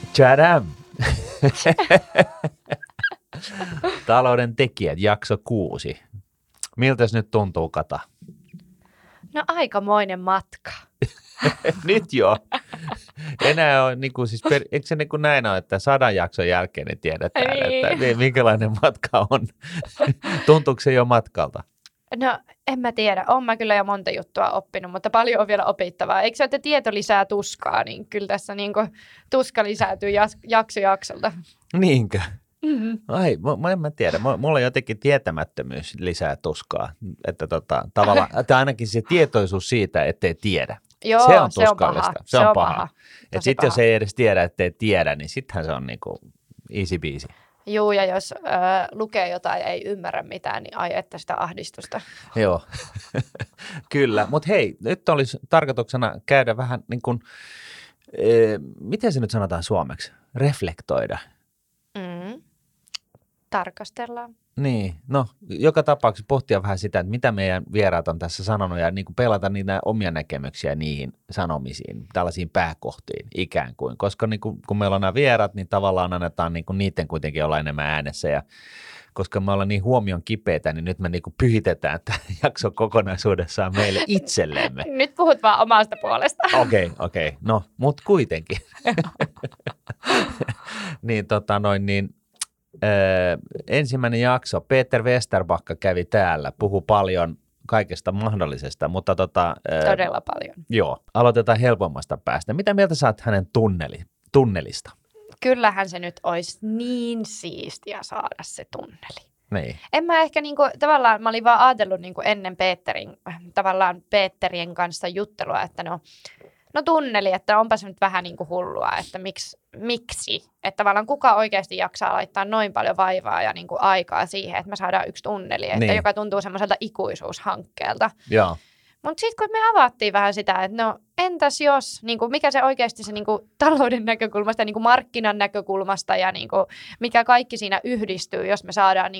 Tchadam! Talouden tekijät, jakso 6. Miltäs nyt tuntuu, Kata? No aikamoinen matka. Nyt jo. Enää on, niin kuin, siis eikö se niin kuin näin ole, että 100 jakson jälkeen ne tiedetään, että minkälainen matka on. Tuntuuko se jo matkalta? No en mä tiedä, oon mä kyllä jo monta juttua oppinut, mutta paljon on vielä opittavaa. Eikö se, että tieto lisää tuskaa, niin kyllä tässä niin kuin tuska lisääntyy jakso jaksolta. Niinkö? Mm-hmm. Ai, en mä tiedä. Mulla jotenkin tietämättömyys lisää tuskaa. Että tavallaan, että ainakin se tietoisuus siitä, ettei tiedä. Joo, se on tuskallista. Se on paha. Että sitten jos ei edes tiedä, ettei tiedä, niin sittenhän se on niinku easy peasy. Juu, ja jos lukee jotain ja ei ymmärrä mitään, niin ai että sitä ahdistusta. Joo, kyllä. Mutta hei, nyt olisi tarkoituksena käydä vähän niin kuin, miten se nyt sanotaan suomeksi? Reflektoida. Tarkastellaan. Niin, no joka tapauksessa pohtia vähän sitä, että mitä meidän vieraat on tässä sanonut ja niin kuin pelata niitä omia näkemyksiä niihin sanomisiin, tällaisiin pääkohtiin ikään kuin. Koska niin kuin, kun meillä on nämä vieraat, niin tavallaan annetaan niin kuin niiden kuitenkin olla enemmän äänessä ja koska me ollaan niin huomion kipeitä, niin nyt me niin kuin pyhitetään tämä jakso kokonaisuudessaan meille itsellemme. Nyt puhut vaan omasta puolesta. Okei. No, mutta kuitenkin. niin ensimmäinen jakso, Peter Westerbacka kävi täällä, puhui paljon kaikesta mahdollisesta, mutta todella paljon. Joo, aloitetaan helpommasta päästä. Mitä mieltä saat hänen tunnelista? Kyllähän se nyt olisi niin siistiä saada se tunneli. Niin. En mä ehkä tavallaan, mä olin vaan ajatellut ennen Peterien kanssa juttelua, että no tunneli, että onpa se nyt vähän hullua, että miksi? Että tavallaan kuka oikeasti jaksaa laittaa noin paljon vaivaa ja aikaa siihen, että me saadaan yksi tunneli, että joka tuntuu semmoiselta ikuisuushankkeelta. Joo. Mutta sitten kun me avattiin vähän sitä, että no entäs jos, mikä se oikeasti se talouden näkökulmasta ja markkinan näkökulmasta ja mikä kaikki siinä yhdistyy, jos me saadaan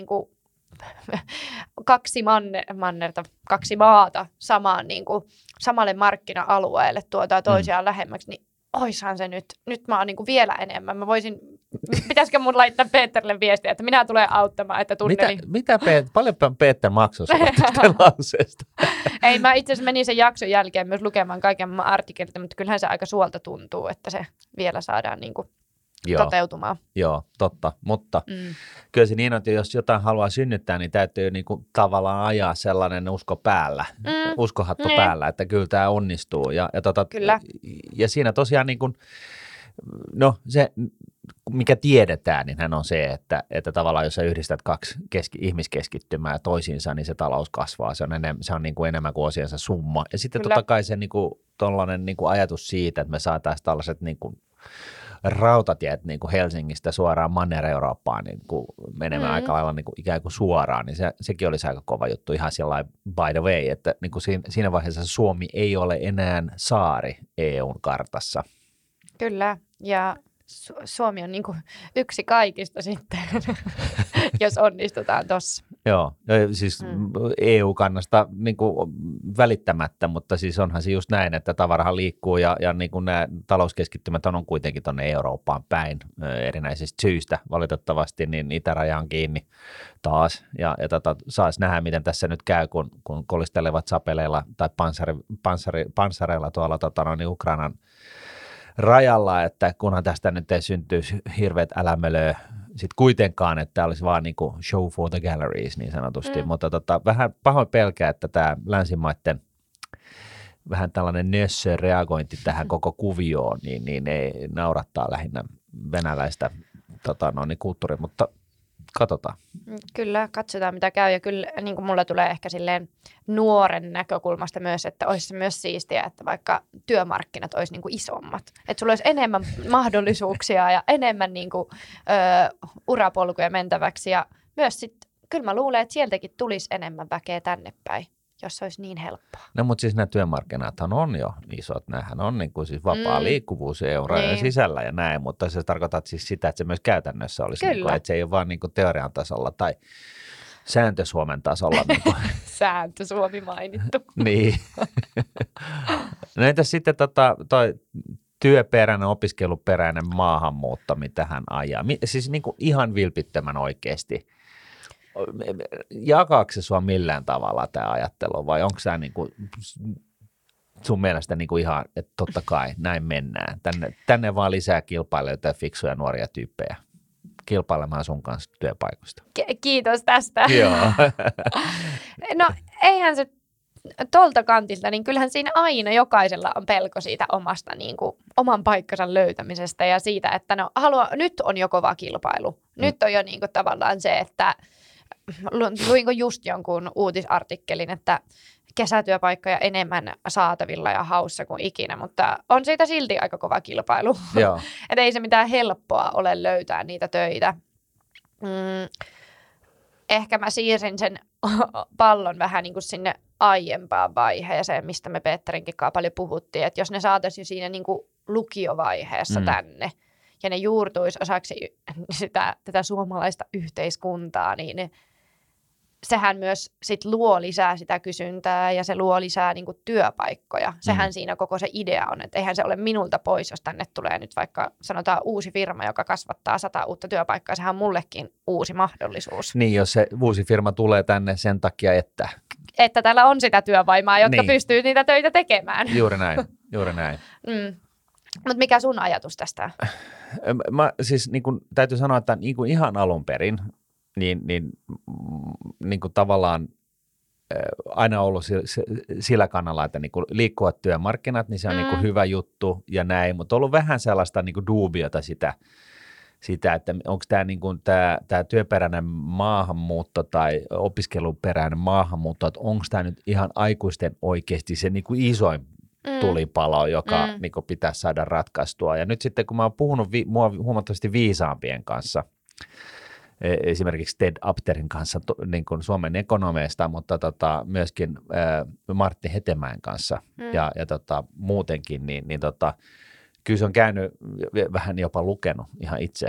kaksi maata samaan, samalle markkina-alueelle tuotaan toisiaan lähemmäksi, niin oishan se nyt mä oon vielä enemmän. Pitäisikö mun laittaa Peterille viestiä, että minä tulen auttamaan, että tunneli. Paljon Peter maksoi sulle tästä lauseesta? Ei, mä itse asiassa menin sen jakson jälkeen myös lukemaan kaiken artikkelit, mutta kyllähän se aika suolta tuntuu, että se vielä saadaan toteutumaan. Joo, totta, mutta kyllä se niin on, että jos jotain haluaa synnyttää, niin täytyy tavallaan ajaa sellainen uskohattu päällä, että kyllä tämä onnistuu. Kyllä. Ja siinä tosiaan se, mikä tiedetään, niin hän on se, että tavallaan jos sä yhdistät kaksi ihmiskeskittymää toisiinsa, niin se talous kasvaa. Se on enemmän kuin osiensa summa. Ja sitten totta kai se tollainen ajatus siitä, että me saataisiin tällaiset rautatiet Helsingistä suoraan Manner-Eurooppaan menemään aika lailla ikään kuin suoraan, niin sekin olisi aika kova juttu ihan sellainen by the way, että siinä vaiheessa Suomi ei ole enää saari EUn kartassa. Kyllä, ja Suomi on yksi kaikista sitten, jos onnistutaan tuossa. Joo, siis EU-kannasta välittämättä, mutta siis onhan se just näin, että tavarahan liikkuu ja nämä talouskeskittymät on kuitenkin tuonne Eurooppaan päin erinäisistä syistä valitettavasti, niin itäraja on kiinni taas ja saisi nähdä, miten tässä nyt käy, kun kolistelevat sapeleilla tai panssareilla tuolla Ukrainan rajalla, että kunhan tästä nyt ei syntyisi hirveät älämölöä sitten kuitenkaan, että olisi vaan show for the galleries niin sanotusti, mutta vähän pahoin pelkää, että tämä länsimaiden vähän tällainen nössö reagointi tähän koko kuvioon, niin ei naurattaa lähinnä venäläistä kulttuuria, mutta katsotaan. Kyllä, katsotaan mitä käy ja kyllä mulla tulee ehkä silleen nuoren näkökulmasta myös, että olisi myös siistiä, että vaikka työmarkkinat olisi isommat. Että sulla olisi enemmän mahdollisuuksia ja enemmän urapolkuja mentäväksi ja myös sitten kyllä mä luulen, että sieltäkin tulisi enemmän väkeä tänne päin, jos se olisi niin helppoa. No mutta siis nämä työmarkkinathan on jo isot, nämähän on siis vapaa liikkuvuus EU-rajojen sisällä ja näin, mutta se tarkoittaa siis sitä, että se myös käytännössä olisi, että se ei ole vaan teorian tasolla tai sääntö-Suomen tasolla. Sääntö-Suomi mainittu. Niin. No entäs sitten toi työperäinen, opiskeluperäinen maahanmuutto, mitä hän ajaa. Siis niin kuin ihan vilpittömän oikeasti. Jakaako se sua millään tavalla tämä ajattelu vai onko tämä niin kuin sun mielestä niin kuin ihan, että totta kai näin mennään. Tänne vaan lisää kilpailijoita ja fiksuja nuoria tyyppejä kilpailemaan sun kanssa työpaikoista. Kiitos tästä. Joo. No eihän se tolta kantilta, niin kyllähän siinä aina jokaisella on pelko siitä omasta niin kuin, oman paikkansa löytämisestä ja siitä, että no nyt on jo kova kilpailu. Nyt on jo niin kuin, tavallaan se, että luinko just jonkun uutisartikkelin, että kesätyöpaikkoja enemmän saatavilla ja haussa kuin ikinä, mutta on siitä silti aika kova kilpailu. Että ei se mitään helppoa ole löytää niitä töitä. Ehkä mä siirsin sen pallon vähän niin kuin sinne aiempaan vaiheeseen, mistä me Petterinkin kanssa paljon puhuttiin, että jos ne saataisiin jo siinä niin kuin lukiovaiheessa tänne ja ne juurtuisi osaksi tätä suomalaista yhteiskuntaa, niin sehän myös sit luo lisää sitä kysyntää ja se luo lisää niin kuin työpaikkoja. Sehän siinä koko se idea on, että eihän se ole minulta pois, jos tänne tulee nyt vaikka sanotaan uusi firma, joka kasvattaa 100 uutta työpaikkaa. Sehän on mullekin uusi mahdollisuus. Niin, jos se uusi firma tulee tänne sen takia, että täällä on sitä työvoimaa, jotka pystyy niitä töitä tekemään. Juuri näin. Mutta mikä sun ajatus tästä? Mä siis niin kun, täytyy sanoa, että niin kun ihan alun perin, niin kuin tavallaan aina ollut sillä kannalla, että niin kuin liikkuvat työmarkkinat, niin se on niin kuin hyvä juttu ja näin, mutta on ollut vähän sellaista niin kuin duubiota sitä, että onko tämä niin kuin tämä työperäinen maahanmuutto tai opiskeluperäinen maahanmuutto, että onko tämä nyt ihan aikuisten oikeasti se niin kuin isoin tulipalo, joka niin kuin pitäisi saada ratkaistua. Ja nyt sitten kun mä oon puhunut huomattavasti viisaampien kanssa, esimerkiksi Ted Apterin kanssa niin kuin Suomen ekonomeista, mutta myöskin Martti Hetemäen kanssa ja muutenkin, niin kyllä se on käynyt vähän jopa lukenut ihan itse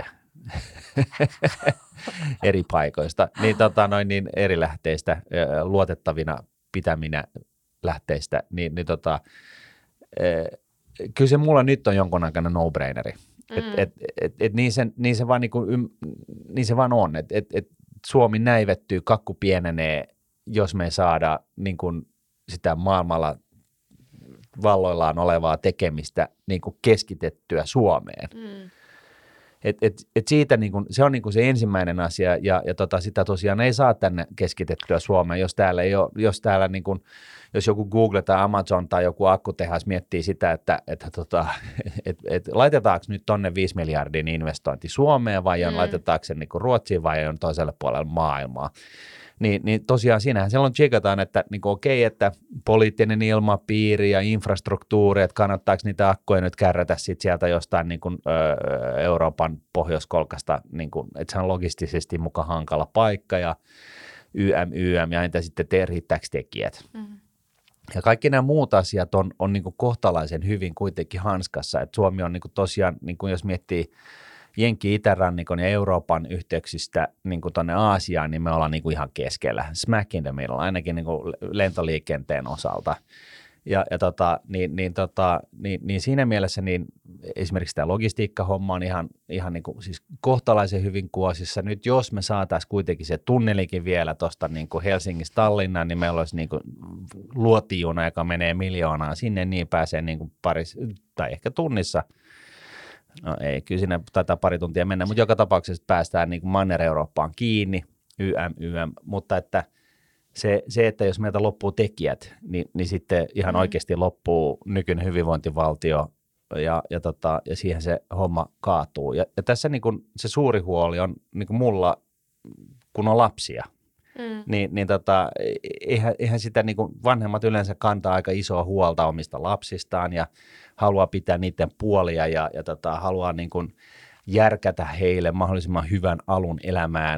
eri paikoista, niin eri lähteistä, luotettavina pitäminä lähteistä, kyllä se mulla nyt on jonkunnäköinen no-braineri. Niin se vaan on, että Suomi näivettyy, kakku pienenee, jos me ei saada niin kuin sitä maailmalla valloillaan olevaa tekemistä niin kuin keskitettyä Suomeen. Siitä niin kuin, se on niin kuin se ensimmäinen asia ja sitä tosiaan ei saa tänne keskitettyä Suomeen, jos täällä ei ole, jos joku Google tai Amazon tai joku akkutehas miettii sitä, että laitetaanko nyt tonne 5 miljardin investointi Suomeen vai laitetaanko se niin kuin Ruotsiin vai on toiselle puolelle maailmaa. Niin tosiaan siinähän silloin tsekataan, että niin okei, että poliittinen ilmapiiri ja infrastruktuuri, että kannattaako niitä akkuja nyt kärrätä sieltä jostain niin kuin, Euroopan pohjoiskolkasta, niin kuin, että se on logistisesti muka hankala paikka ja YM ja entä sitten riittääkö tekijät. Ja kaikki nämä muut asiat on niin kuin kohtalaisen hyvin kuitenkin hanskassa, että Suomi on niin kuin tosiaan, niin kuin jos miettii Jenki-Itärannikon ja Euroopan yhteyksistä niin kuin tuonne Aasiaan, niin me ollaan niin kuin ihan keskellä, smack in the middle, ainakin niin kuin lentoliikenteen osalta. Niin siinä mielessä niin esimerkiksi tämä logistiikkahomma on ihan niin kuin, siis kohtalaisen hyvin kuosissa. Nyt jos me saataisiin kuitenkin se tunnelikin vielä tuosta niin kuin Helsingistä Tallinnaan, niin meillä olisi niin kuin luotijuna, joka menee miljoonaan sinne, niin pääsee niin kuin tai ehkä tunnissa. No ei, kyllä siinä taitaa pari tuntia mennä, mutta joka tapauksessa päästään niin kuin Manner-Eurooppaan kiinni, mutta että se, että jos meiltä loppuu tekijät, niin sitten ihan oikeasti loppuu nykyinen hyvinvointivaltio ja siihen se homma kaatuu. Ja tässä niin kuin se suuri huoli on niin kuin mulla, kun on lapsia, eihän sitä niin kuin vanhemmat yleensä kantaa aika isoa huolta omista lapsistaan ja haluaa pitää niiden puolia ja haluaa niin kuin järkätä heille mahdollisimman hyvän alun elämään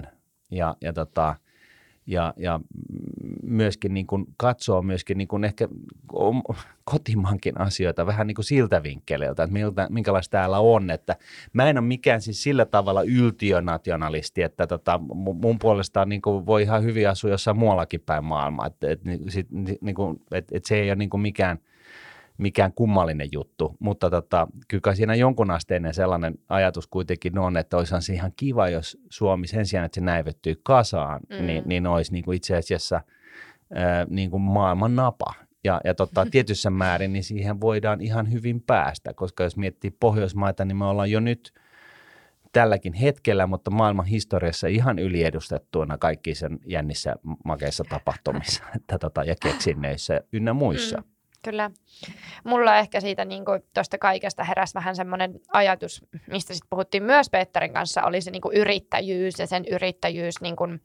ja myöskin niin kuin katsoo myöskin niin kuin ehkä kotimaankin asioita vähän niin kuin siltä vinkkeliltä, että minkälaista täällä on, että mä en ole mikään siis sillä tavalla yltiönationalisti, että mun puolestaan niin kuin voi ihan hyvin asua jossain muuallakin päin maailmaa, että se ei ole niin kuin mikään mikään kummallinen juttu, mutta kyllä siinä jonkunasteinen sellainen ajatus kuitenkin on, että olisihan se ihan kiva, jos Suomi sen sijaan, että se näivettyy kasaan, niin olisi niin kuin itse asiassa niin kuin maailman napa. Ja tietyssä määrin niin siihen voidaan ihan hyvin päästä, koska jos miettii Pohjoismaita, niin me ollaan jo nyt tälläkin hetkellä, mutta maailman historiassa ihan yliedustettuina kaikki sen jännissä makeissa tapahtumissa ja keksinnöissä ynnä muissa. Kyllä. Mulla ehkä siitä niin tuosta kaikesta heräsi vähän semmoinen ajatus, mistä sitten puhuttiin myös Peterin kanssa, oli se niin kuin yrittäjyys ja sen yrittäjyys, niin kuin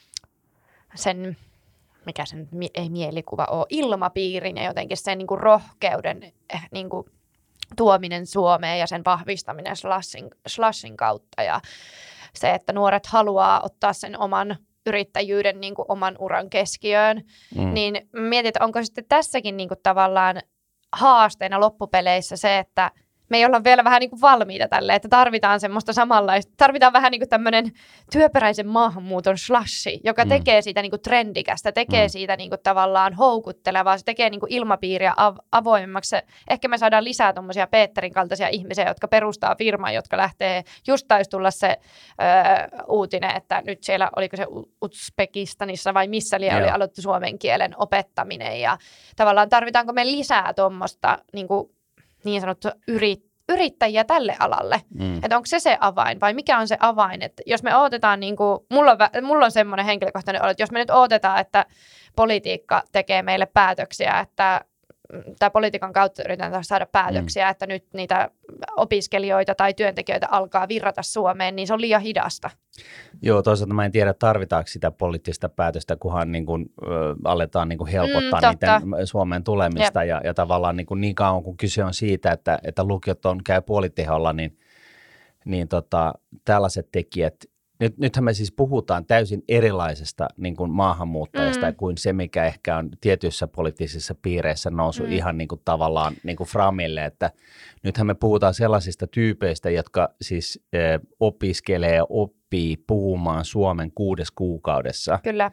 sen, mikä sen ei mielikuva ole, ilmapiirin ja jotenkin sen niin kuin rohkeuden niin kuin tuominen Suomeen ja sen vahvistaminen slashin kautta ja se, että nuoret haluaa ottaa sen oman yrittäjyyden niin kuin oman uran keskiöön, niin mietin, että onko sitten tässäkin niin kuin tavallaan haasteena loppupeleissä se, että me ei olla vielä vähän niin kuin valmiita tälle, että tarvitaan semmoista samanlaista, tarvitaan vähän niin kuin tämmöinen työperäisen maahanmuuton slashi, joka tekee siitä niin kuin trendikästä, tekee siitä niin kuin tavallaan houkuttelevaa, se tekee niin kuin ilmapiiriä avoimemmaksi. Ehkä me saadaan lisää tuommoisia Peterin kaltaisia ihmisiä, jotka perustaa firman, jotka lähtee, just taisi tulla se uutinen, että nyt siellä, oliko se Uzbekistanissa vai missä oli aloittu suomen kielen opettaminen ja tavallaan tarvitaanko me lisää tuommoista niin sanottu yrittäjiä tälle alalle. Että onko se avain vai mikä on se avain? Että jos me odotetaan, niin kuin, mulla on semmoinen henkilökohtainen olo, että jos me nyt odotetaan, että politiikka tekee meille päätöksiä, että tai politiikan kautta yritetään saada päätöksiä, että nyt niitä opiskelijoita tai työntekijöitä alkaa virrata Suomeen, niin se on liian hidasta. Joo, toisaalta mä en tiedä, tarvitaanko sitä poliittista päätöstä, kunhan niin kuin, aletaan niin kuin helpottaa niiden Suomeen tulemista. Ja tavallaan niin kauan kun kyse on siitä, että lukiot käy puoliteholla, niin tällaiset tekijät, nythän me siis puhutaan täysin erilaisesta niin kuin maahanmuuttajasta kuin se, mikä ehkä on tietyissä poliittisissa piireissä noussut ihan niin kuin tavallaan niin kuin framille, että nythän me puhutaan sellaisista tyypeistä, jotka siis opiskelee ja oppii puhumaan suomen 6 kuukaudessa. Kyllä.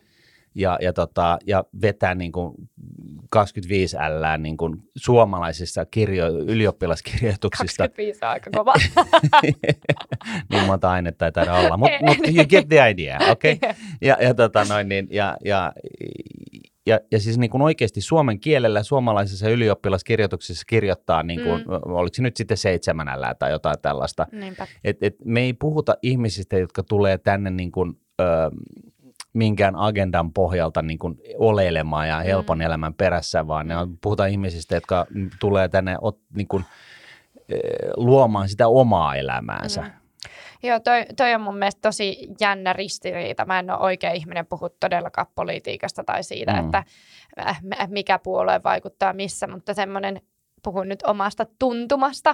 Ja vetää niin kuin 25 ällää niin kuin suomalaisissa ylioppilaskirjoituksista. 25 on aika kova. Niin monta ainetta ei taida olla, mutta you get the idea, okei? Ja siis niin kuin oikeasti suomen kielellä suomalaisessa ylioppilaskirjoituksessa kirjoittaa, niin kuin, oliko se nyt sitten 7 ällää tai jotain tällaista. Et me ei puhuta ihmisistä, jotka tulee tänne niin kuin, minkään agendan pohjalta niin kuin oleilemaan ja helpon elämän perässä, vaan puhutaan ihmisistä, jotka tulee tänne niin kuin, luomaan sitä omaa elämäänsä. Joo, toi on mun mielestä tosi jännä ristiriita. Mä en ole oikea ihminen puhua todellakaan politiikasta tai siitä, että mikä puolue vaikuttaa missä, mutta semmoinen, puhun nyt omasta tuntumasta,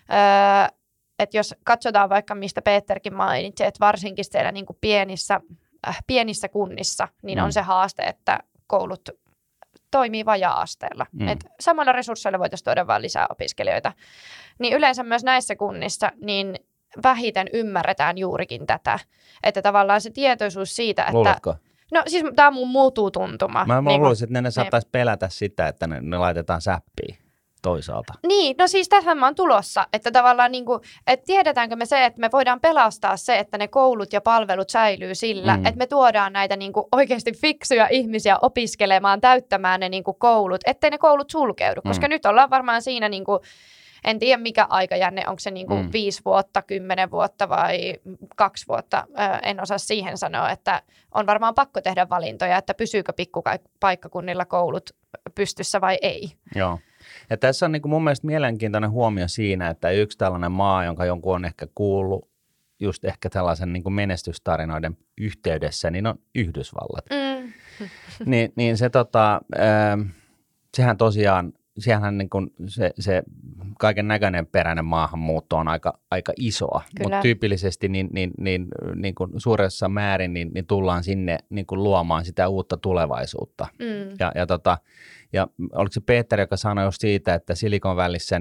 että jos katsotaan vaikka mistä Peterkin mainitsi, että varsinkin siellä niin kuin pienissä kunnissa, niin on se haaste, että koulut toimii vajaa-asteella. Et samalla resursseilla voitaisiin tuoda vaan lisää opiskelijoita. Niin yleensä myös näissä kunnissa niin vähiten ymmärretään juurikin tätä. Että tavallaan se tietoisuus siitä, että... Luuletko? No siis tämä mun muuttuu tuntuma. Mä luulisin, että ne saattaisi pelätä sitä, että ne laitetaan säppiin toisaalta. Niin, no siis tähän mä oon tulossa, että tavallaan niin kuin, että tiedetäänkö me se, että me voidaan pelastaa se, että ne koulut ja palvelut säilyy sillä, että me tuodaan näitä niin kuin oikeasti fiksuja ihmisiä opiskelemaan, täyttämään ne niin kuin koulut, ettei ne koulut sulkeudu, koska nyt ollaan varmaan siinä niin kuin, en tiedä mikä aikajänne, onko se niin kuin 5 vuotta, 10 vuotta vai 2 vuotta, en osaa siihen sanoa, että on varmaan pakko tehdä valintoja, että pysyykö pikkupaikkakunnilla koulut pystyssä vai ei. Joo. Ja tässä on niin kuin mun mielestä mielenkiintoinen huomio siinä, että yksi tällainen maa, jonka jonkun on ehkä kuullut just ehkä tällaisen niin kuin menestystarinoiden yhteydessä, niin on Yhdysvallat. Niin se sehän tosiaan, siellähän niin kuin se kaiken näköinen peräinen maahanmuutto on aika isoa, mutta tyypillisesti niin kuin suuressa määrin niin tullaan sinne niin kuin luomaan sitä uutta tulevaisuutta. Ja oliko se Peter, joka sanoi just siitä, että Silicon Valleyssä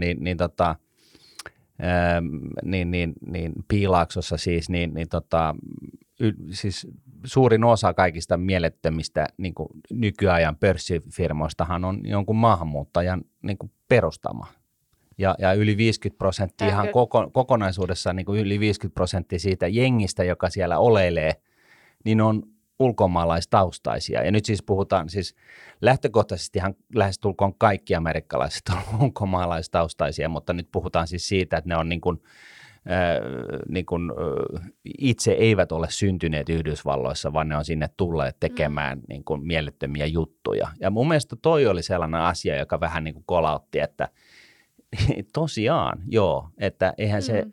Piilaaksossa siis, siis suurin osa kaikista mielettömistä niin kuin nykyajan pörssifirmoistahan on jonkun maahanmuuttajan niin kuin perustama. Ja yli 50% ihan kokonaisuudessaan niin kuin yli 50% siitä jengistä, joka siellä oleilee, niin on ulkomaalaistaustaisia. Ja nyt siis puhutaan, siis lähtökohtaisestihan lähestulkoon kaikki amerikkalaiset on ulkomaalaistaustaisia, mutta nyt puhutaan siis siitä, että ne on niin kuin itse eivät ole syntyneet Yhdysvalloissa, vaan ne on sinne tulleet tekemään niin kuin mielettömiä juttuja. Ja mun mielestä toi oli sellainen asia, joka vähän niin kuin kolautti, että tosiaan, joo, että eihän se,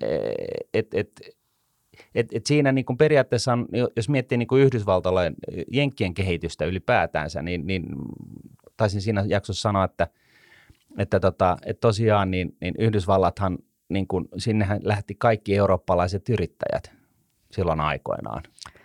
siinä niin kuin periaatteessa on, jos miettii niin kuin Yhdysvaltalainen jenkkien kehitystä ylipäätänsä, niin taisin siinä jaksossa sanoa, että tosiaan niin Yhdysvallathan, niin kuin, sinnehän lähti kaikki eurooppalaiset yrittäjät silloin aikoinaan.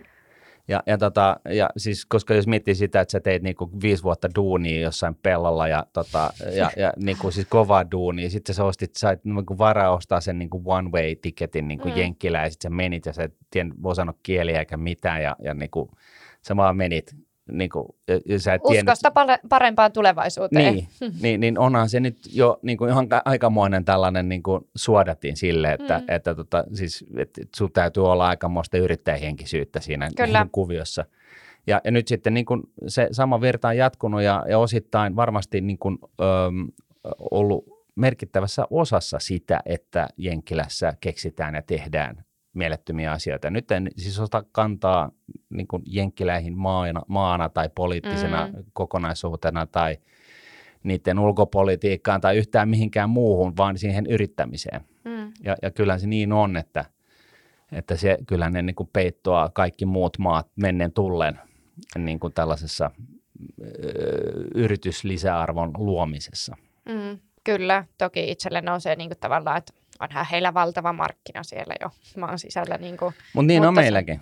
Ja siis, koska jos miettii sitä, että sä teit niinku 5 vuotta duunia jossain pellolla ja niinku siis kovaa duunia, sitten sä sait niinku varaa ostaa sen niinku one way ticketin niinku jenkkilään ja sitten sä menit ja sä et osannut kieliä eikä mitään ja niinku sä vaan menit. Niinku, ja sä et uskosta parempaan tulevaisuuteen. Niin onhan se nyt jo niinku ihan aikamoinen tällainen niinku suodatin sille, että sun täytyy olla aikamoista yrittäjähenkisyyttä siinä niin kuviossa. Ja nyt sitten niinku se sama virta on jatkunut ja osittain varmasti niinku, ollut merkittävässä osassa sitä, että Jenkkilässä keksitään ja tehdään mielettömiä asioita. Nyt en siis ota kantaa niin kuin jenkkiläihin maana tai poliittisena kokonaisuutena tai niiden ulkopolitiikkaan tai yhtään mihinkään muuhun, vaan siihen yrittämiseen. Ja kyllä se niin on, että se kyllä ne niin kuin peittoaa kaikki muut maat mennen tullen niin kuin tällaisessa yrityslisäarvon luomisessa. Kyllä, toki itselle nousee niin kuin tavallaan, että onhan heillä valtava markkina siellä jo maan sisällä. Mutta niin on meilläkin.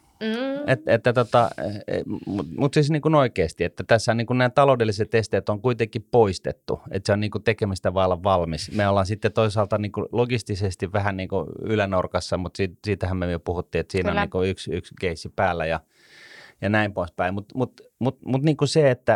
Mutta siis niin kuin oikeasti, että tässä niin kuin nämä taloudelliset esteet on kuitenkin poistettu, että se on niin kuin tekemistä vailla valmis. Me ollaan sitten toisaalta niin kuin logistisesti vähän niin kuin ylänorkassa, mutta siitähän me jo puhuttiin, että siinä on niin kuin yksi keissi päällä ja näin poispäin. Mutta niin kuin se, että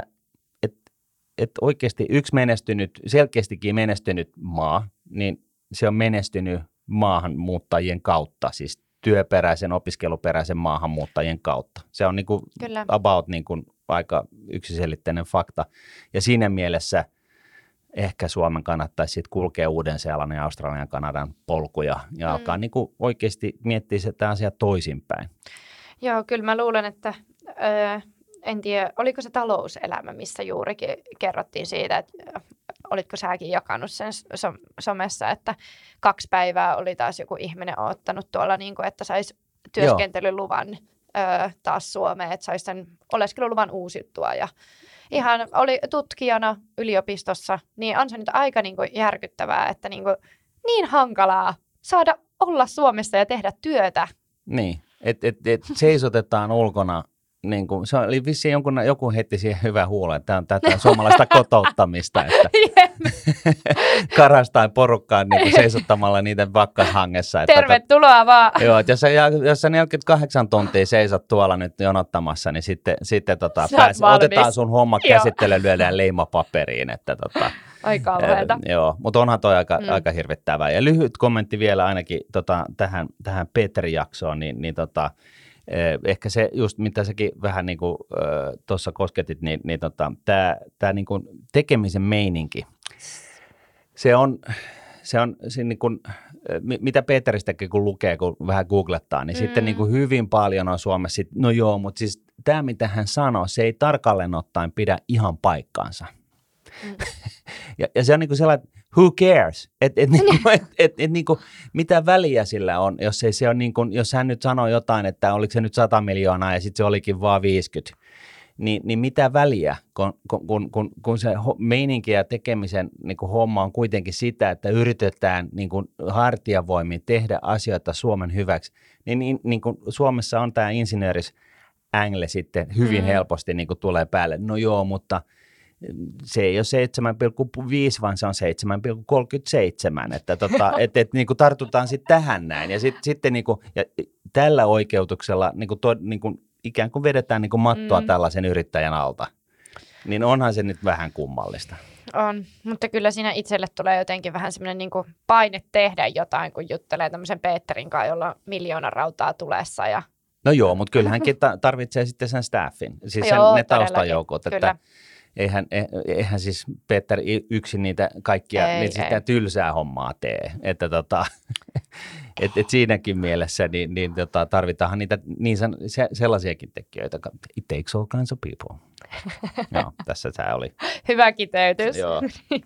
oikeasti yksi selkeästikin menestynyt maa, niin se on menestynyt maahanmuuttajien kautta, siis työperäisen, opiskeluperäisen maahanmuuttajien kautta. Se on niin kuin about niin kuin aika yksiselitteinen fakta. Ja siinä mielessä ehkä Suomen kannattaisi sitten kulkea Uuden-Seelannin, Australian, Kanadan polkuja ja alkaa niin kuin oikeasti miettiä sitä asiaa toisinpäin. Joo, kyllä mä luulen, että en tiedä, oliko se Talouselämä, missä juurikin kerrottiin siitä, että olitko säkin jakanut sen somessa, että 2 päivää oli taas joku ihminen odottanut tuolla, niin kuin, että saisi työskentelyluvan taas Suomeen, että saisi sen oleskeluluvan uusittua. Ja ihan oli tutkijana yliopistossa, niin on se nyt aika niin kuin järkyttävää, että niin hankalaa saada olla Suomessa ja tehdä työtä. Niin, että seisotetaan ulkona. Niin kuin, se oli vissiin joku heitti siihen hyvän huolen, että tämä on tätä suomalaista kotouttamista, että karastain porukkaan niin seisottamalla niiden pakkashangessa. Tervetuloa vaan. Joo, jos sä 48 tuntia seisot tuolla nyt jonottamassa, niin sitten otetaan sun homma käsittelyyn, lyödään leimapaperiin. Aika kauheata. Joo, mutta onhan toi aika hirvittävää. Ja lyhyt kommentti vielä ainakin tähän Petri-jaksoon, niin ehkä se just, mitä säkin vähän niin kuin tuossa kosketit, niin tämä niin kuin tekemisen meininki, se on niin kuin, mitä Peteristäkin kun lukee, kun vähän googlettaa, niin sitten niin kuin hyvin paljon on Suomessa, no joo, mutta siis tämä mitä hän sanoo, se ei tarkalleen ottaen pidä ihan paikkaansa. Ja se on niin kuin sellainen, who cares? Niinku, mitä väliä sillä on, jos ei se on niin kuin, jos hän nyt sanoo jotain, että oliko se nyt 100 miljoonaa ja sitten se olikin vaan 50, niin mitä väliä, kun se meininki ja tekemisen niin kuin homma on kuitenkin sitä, että yritetään niin kuin hartiavoimin tehdä asioita Suomen hyväksi, niin kuin Suomessa on tämä insinööris angle sitten hyvin helposti niin kuin tulee päälle. No joo, mutta se ei ole 7,5, vaan se on 7,37, että niin kuin tartutaan sitten tähän näin. Ja sitten niin kuin, ja tällä oikeutuksella niin kuin ikään kuin vedetään niin kuin mattoa tällaisen yrittäjän alta, niin onhan se nyt vähän kummallista. On, mutta kyllä siinä itselle tulee jotenkin vähän semmoinen niin kuin paine tehdä jotain, kun juttelee tämmöisen Peterin kanssa, jolla on 1 000 000 rautaa tulessa. Ja... No joo, mutta kyllähänkin tarvitsee sitten sen staffin, siis ne taustajoukot, että eihän siis Peter yksin niitä kaikkia sitä tylsää hommaa tee, että et siinäkin mielessä niin tarvitaanhan niitä sellaisiakin tekijöitä. It takes all kinds of people. Joo, tässä tämä oli. Hyvä kiteytys. Joo.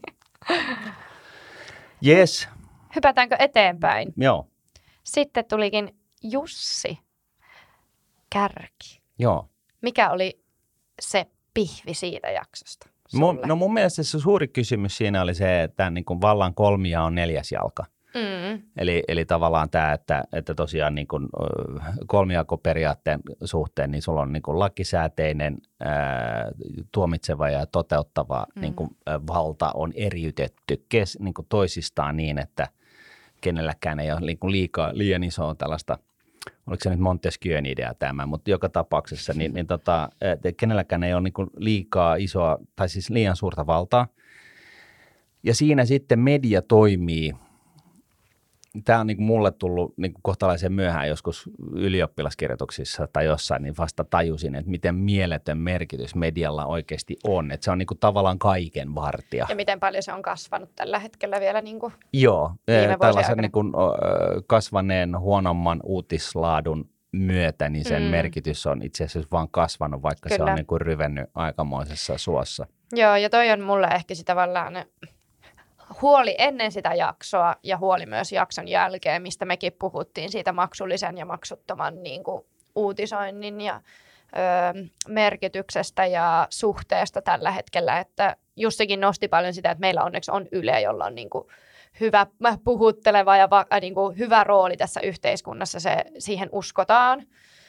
Yes. Hypätäänkö eteenpäin? Joo. Sitten tulikin Jussi Kärki. Joo. Mikä oli se pihvi siitä jaksosta? Mun mielestä se suuri kysymys siinä oli se, että niin kuin vallan kolmia on 4. jalka. Eli tavallaan tämä, että tosiaan niin kuin kolmijakoperiaatteen suhteen, niin sulla on niin kuin lakisääteinen, tuomitseva ja toteuttava niin kuin valta on eriytetty niin kuin toisistaan niin, että kenelläkään ei ole niin kuin liian isoa tällaista, oliko se nyt Montesquieun idea tämä, mutta joka tapauksessa, kenelläkään ei ole niin kuin liikaa isoa, tai siis liian suurta valtaa. Ja siinä sitten media toimii. Tämä on niin kuin mulle tullut niin kuin kohtalaisen myöhään joskus ylioppilaskirjoituksissa tai jossain, niin vasta tajusin, että miten mieletön merkitys medialla oikeasti on. Että se on niin kuin tavallaan kaiken vartija. Ja miten paljon se on kasvanut tällä hetkellä vielä niin kuin Joo, tällaisen niin kuin kasvaneen huonomman uutislaadun myötä, niin sen merkitys on itse asiassa vaan kasvanut, vaikka se on niin kuin ryvennyt aikamoisessa suossa. Joo, ja toi on mulle ehkä sitä tavallaan huoli ennen sitä jaksoa ja huoli myös jakson jälkeen, mistä mekin puhuttiin siitä maksullisen ja maksuttoman niin kuin uutisoinnin ja merkityksestä ja suhteesta tällä hetkellä, että Jussikin nosti paljon sitä, että meillä onneksi on Yle, jolla on niin kuin hyvä puhutteleva ja niin kuin hyvä rooli tässä yhteiskunnassa, siihen uskotaan,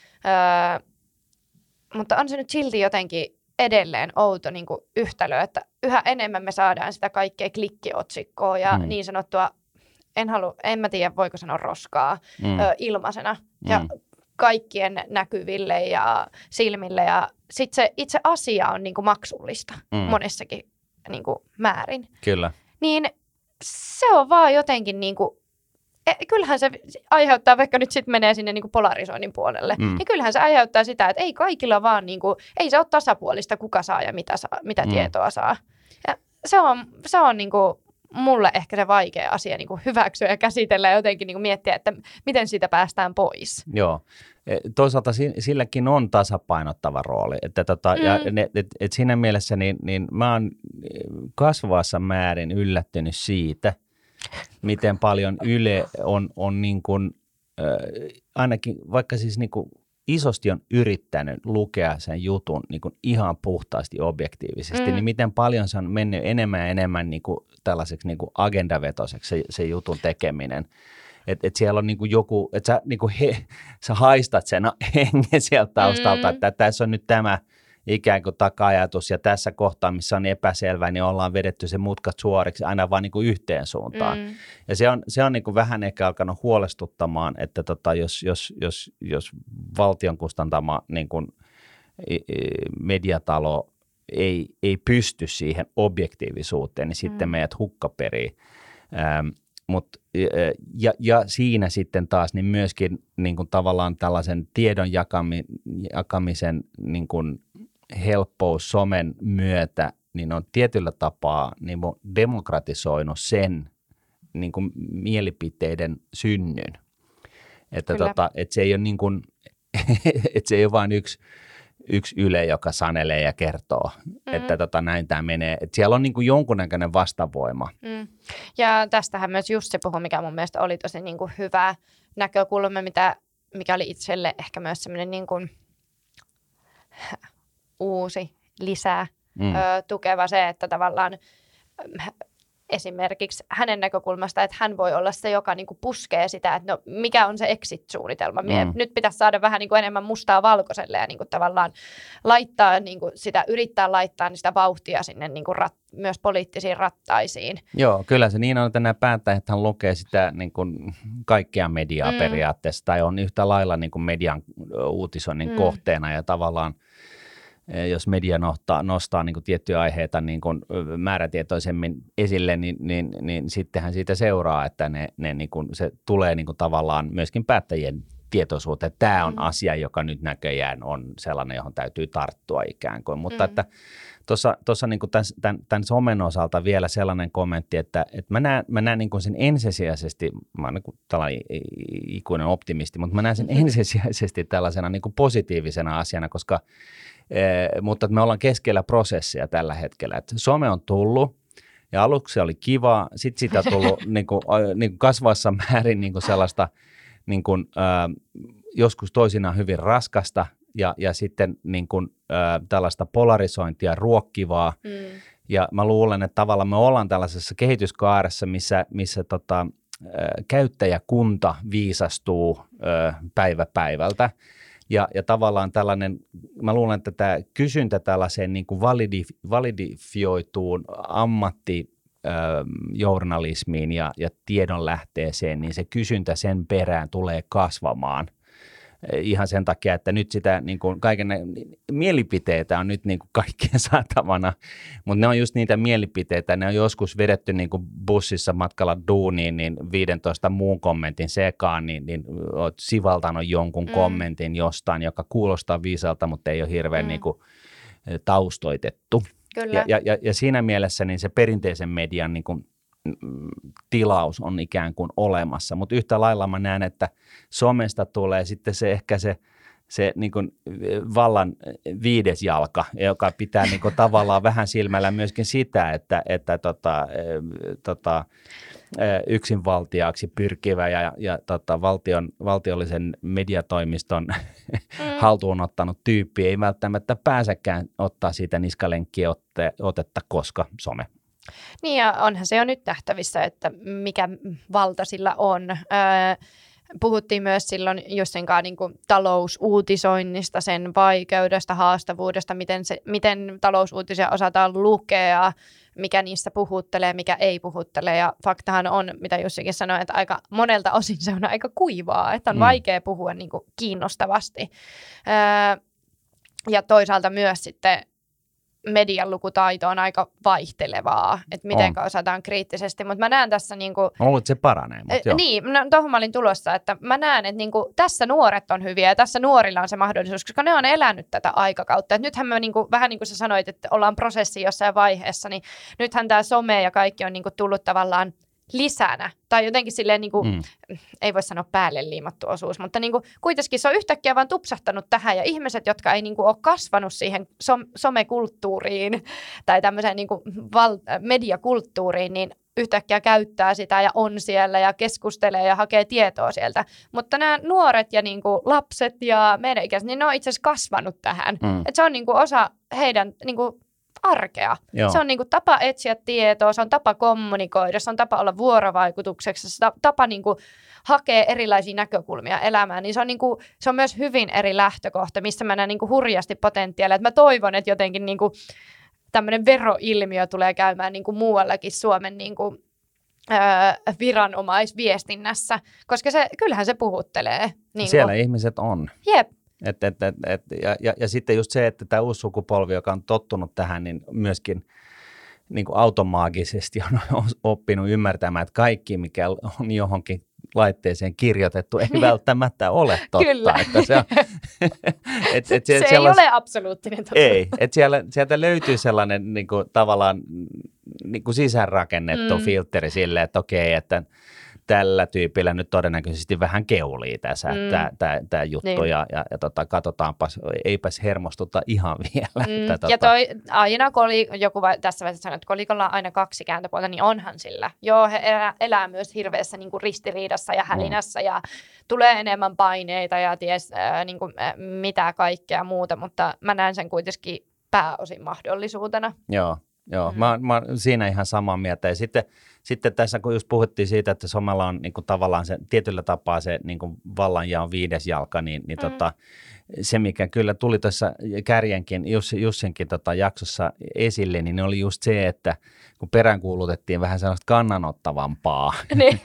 mutta on se nyt silti jotenkin edelleen outo niin kuin yhtälö, että yhä enemmän me saadaan sitä kaikkea klikkiotsikkoa ja niin sanottua, en mä tiedä voiko sanoa roskaa, ilmaisena ja kaikkien näkyville ja silmille ja sitten se itse asia on niin kuin maksullista monessakin niin kuin määrin. Kyllä. Niin se on vaan jotenkin niin kuin, kyllähän se aiheuttaa, vaikka nyt sitten menee sinne niin kuin polarisoinnin puolelle, niin kyllähän se aiheuttaa sitä, että ei kaikilla vaan, niin kuin, ei se ole tasapuolista, kuka saa ja mitä tietoa saa. Ja se on niin kuin mulle ehkä se vaikea asia niin kuin hyväksyä ja käsitellä ja jotenkin niin kuin miettiä, että miten siitä päästään pois. Joo. Toisaalta silläkin on tasapainottava rooli, että et siinä mielessä niin mä oon kasvavassa määrin yllättynyt siitä, miten paljon Yle on niin kuin, ainakin vaikka siis niin kuin isosti on yrittänyt lukea sen jutun niin kuin ihan puhtaasti objektiivisesti, niin miten paljon se on mennyt enemmän ja enemmän niin kuin tällaiseksi niin kuin agendavetoiseksi se jutun tekeminen. Että siellä on niinku joku, että sä, niinku sä haistat sen hengen sieltä taustalta, että tässä on nyt tämä ikään kuin taka-ajatus ja tässä kohtaa, missä on epäselvä, niin ollaan vedetty se mutkat suoriksi aina vaan niinku yhteen suuntaan. Ja se on niinku vähän ehkä alkanut huolestuttamaan, että jos valtion kustantama niinku mediatalo ei pysty siihen objektiivisuuteen, niin sitten meidät hukkaperii. Ja siinä sitten taas niin myöskin niin kuin tavallaan tällaisen tiedon jakamisen niin kuin helppous somen myötä niin on tietyllä tapaa niin demokratisoinut sen niin kuin mielipiteiden synnyn. Että se ei ole niin kuin, että se ei ole vain yksi Yle, joka sanelee ja kertoo, että näin tämä menee. Että siellä on niin kuin jonkunnäköinen vastavoima. Ja tästähän myös Jussi puhui, mikä mun mielestä oli tosi niin kuin hyvä näkökulma, mikä oli itselle ehkä myös semmoinen niin kuin uusi, lisää tukeva se, että tavallaan esimerkiksi hänen näkökulmasta, että hän voi olla se, joka niin kuin puskee sitä, että no mikä on se exit-suunnitelma. Nyt pitäisi saada vähän niin kuin enemmän mustaa valkoiselle ja niin kuin tavallaan laittaa niin kuin sitä, yrittää laittaa sitä vauhtia sinne niin kuin myös poliittisiin rattaisiin. Joo, kyllä se niin on, että nämä päättäjäthän lukee sitä niin kuin kaikkea mediaa periaatteessa tai on yhtä lailla niin kuin median uutisoinnin kohteena ja tavallaan jos media nostaa niin kuin tiettyjä aiheita niin kuin määrätietoisemmin esille, niin sittenhän siitä seuraa, että ne niin kuin, se tulee niin kuin tavallaan myöskin päättäjien tietoisuuteen. Tämä on asia, joka nyt näköjään on sellainen, johon täytyy tarttua ikään kuin. Mutta että tuossa niin kuin tämän somen osalta vielä sellainen kommentti, että mä näen niin kuin sen ensisijaisesti, mä oon niin kuin tällainen ikuinen optimisti, mutta mä näen sen ensisijaisesti tällaisena niin kuin positiivisena asiana, koska mutta me ollaan keskellä prosessia tällä hetkellä. Et some on tullut ja aluksi se oli kiva, sitten siitä on tullut niin kuin kasvavassa määrin niin kuin sellaista niin kuin, joskus toisinaan hyvin raskasta ja sitten niin kuin, tällaista polarisointia ruokkivaa. Ja mä luulen, että tavallaan me ollaan tällaisessa kehityskaaressa, missä käyttäjäkunta viisastuu päivä päivältä. Ja tavallaan tällainen, mä luulen, että tämä kysyntä tällaiseen niin kuin validifioituun ammattijournalismiin ja tiedonlähteeseen, niin se kysyntä sen perään tulee kasvamaan. Ihan sen takia, että nyt sitä niin kuin kaiken mielipiteitä on nyt niin kuin kaikkien saatavana, mutta ne on just niitä mielipiteitä, ne on joskus vedetty niin kuin bussissa matkalla duuniin, niin 15 muun kommentin sekaan, niin olet sivaltanut jonkun kommentin jostain, joka kuulostaa viisalta, mutta ei ole hirveän niin kuin taustoitettu. Kyllä. Ja siinä mielessä niin se perinteisen median niin kuin tilaus on ikään kuin olemassa, mutta yhtä lailla mä näen, että somesta tulee sitten se niin kuin vallan viides jalka, joka pitää niin kuin tavallaan vähän silmällä myöskin sitä, että yksinvaltiaaksi pyrkivä ja valtiollisen mediatoimiston haltuun ottanut tyyppi ei välttämättä pääsekään ottaa siitä niskalenkkiä otetta, koska some. Niin ja onhan se jo nyt nähtävissä, että mikä valta sillä on. Puhuttiin myös silloin Jussinkaan niin kuin talousuutisoinnista, sen vaikeudesta, haastavuudesta, miten talousuutisia osataan lukea, mikä niissä puhuttelee, mikä ei puhuttele. Ja faktahan on, mitä Jussikin sanoi, että aika monelta osin se on aika kuivaa, että on vaikea puhua niin kuin kiinnostavasti. Ja toisaalta myös sitten median lukutaito on aika vaihtelevaa, että miten osataan kriittisesti, mutta mä näen tässä niinku... Mä luulen, että se paranee, mutta joo. Niin, tuohon mä olin tulossa, että mä näen, että niinku, tässä nuoret on hyviä ja tässä nuorilla on se mahdollisuus, koska ne on elänyt tätä aikakautta. Et nythän me niinku, vähän niin kuin sä sanoit, että ollaan prosessi jossain vaiheessa, niin nythän tämä some ja kaikki on niinku tullut tavallaan lisänä, tai jotenkin silleen, niin kuin, ei voi sanoa päälle liimattu osuus, mutta niin kuin, kuitenkin se on yhtäkkiä vaan tupsahtanut tähän, ja ihmiset, jotka ei niin kuin, ole kasvanut siihen somekulttuuriin tai tämmöiseen niin kuin, mediakulttuuriin, niin yhtäkkiä käyttää sitä ja on siellä ja keskustelee ja hakee tietoa sieltä. Mutta nämä nuoret ja niin kuin, lapset ja meidän ikäiset, niin ne on itse asiassa kasvanut tähän. Et se on niin kuin, osa heidän... Niin kuin, arkea. Joo. Se on niin kuin tapa etsiä tietoa, se on tapa kommunikoida, se on tapa olla vuorovaikutuksessa, se on tapa niin kuin hakea erilaisia näkökulmia elämään. Niin se on myös hyvin eri lähtökohta, missä mä näen niin kuin hurjasti potentiaalia. Että mä toivon, että jotenkin niin kuin tämmöinen veroilmiö tulee käymään niin kuin muuallakin Suomen niin kuin, viranomaisviestinnässä, koska kyllähän se puhuttelee. Niin siellä ihmiset on. Jep. Ja sitten just se, että tämä uusi sukupolvi, joka on tottunut tähän, niin myöskin niin kuin automaagisesti on oppinut ymmärtämään, että kaikki, mikä on johonkin laitteeseen kirjoitettu, ei välttämättä ole totta. Kyllä. Että se ei ole absoluuttinen totta. Ei, että sieltä löytyy sellainen niin kuin, tavallaan niin kuin sisäänrakennettu filtteri sille, että okei, että tällä tyypillä nyt todennäköisesti vähän keulii tässä tämä juttu niin. ja katsotaanpas, eipäs hermostuta ihan vielä. Ja aina kun oli joku tässä vaiheessa sanoi, että kolikolla on aina kaksi kääntöpuolta, niin onhan sillä. Joo, he elää myös hirveässä niin kuin ristiriidassa ja hälinässä ja tulee enemmän paineita ja ties niin kuin, mitä kaikkea muuta, mutta mä näen sen kuitenkin pääosin mahdollisuutena. Joo. Joo. Mä oon siinä ihan samaa mieltä. Ja sitten tässä, kun just puhuttiin siitä, että somella on niin kuin tavallaan se tietyllä tapaa se niin kuin vallanjaon viides jalka, niin se, mikä kyllä tuli tuossa Kärjenkin, Jussinkin jaksossa esille, niin oli just se, että kun peräänkuulutettiin vähän sellaista kannanottavampaa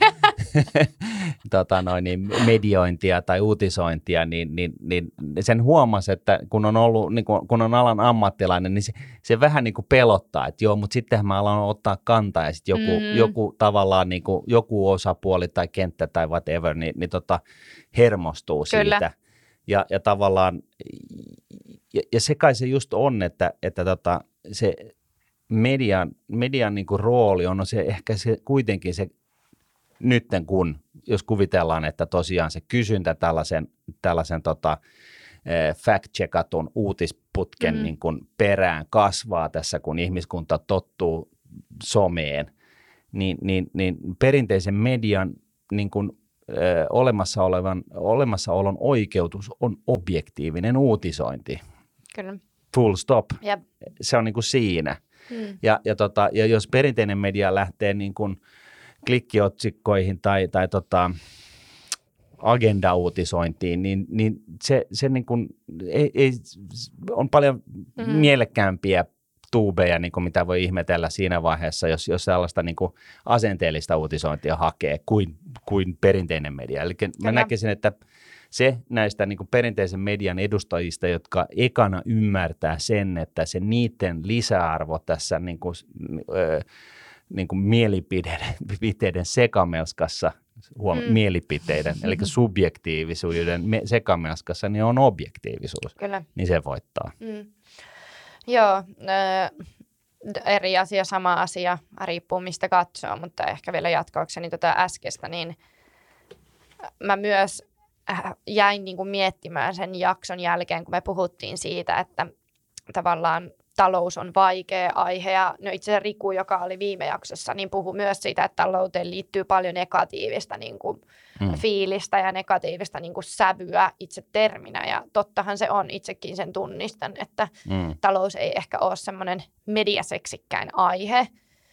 mediointia tai uutisointia, niin sen huomasi, että kun on ollut, niin kun on alan ammattilainen, niin se vähän niin kuin pelottaa, että joo, mutta sittenhän mä alan ottaa kantaa ja sitten joku tavallaan niin kuin, joku osapuoli tai kenttä tai whatever, niin hermostuu Kyllä. siitä. Ja tavallaan, ja se kai se just on, että se median niin kuin rooli on se ehkä se kuitenkin se nytten kun, jos kuvitellaan, että tosiaan se kysyntä tällaisen fact-checkatun uutisputken niin kuin perään kasvaa tässä, kun ihmiskunta tottuu someen, niin perinteisen median niin kuin olemassaolon oikeutus on objektiivinen uutisointi. Kyllä. Full stop. Jep. Se on niin kuin siinä. Ja jos perinteinen media lähtee niin kuin klikkiotsikkoihin tai agenda-uutisointiin, niin se niin kuin on paljon mielekkäämpiä tuubeja, niin kuin mitä voi ihmetellä siinä vaiheessa, jos sellaista niin kuin asenteellista uutisointia hakee kuin perinteinen media. Eli mä näkisin, että se näistä niin kuin perinteisen median edustajista, jotka ekana ymmärtää sen, että se niiden lisäarvo tässä niin kuin mielipiteiden sekamelskassa, mielipiteiden, eli subjektiivisuuden sekamelskassa, niin on objektiivisuus. Kyllä. Niin se voittaa. Joo, eri asia, sama asia, riippuu mistä katsoo, mutta ehkä vielä jatkaakseni äskeistä, niin mä myös jäin niin kuin miettimään sen jakson jälkeen, kun me puhuttiin siitä, että tavallaan talous on vaikea aihe. Ja no itse asiassa Riku, joka oli viime jaksossa, niin puhui myös siitä, että talouteen liittyy paljon negatiivista niin kuin fiilistä ja negatiivista niin kuin sävyä itse terminä. Ja tottahan se on, itsekin sen tunnistan, että talous ei ehkä ole semmoinen mediaseksikkäin aihe.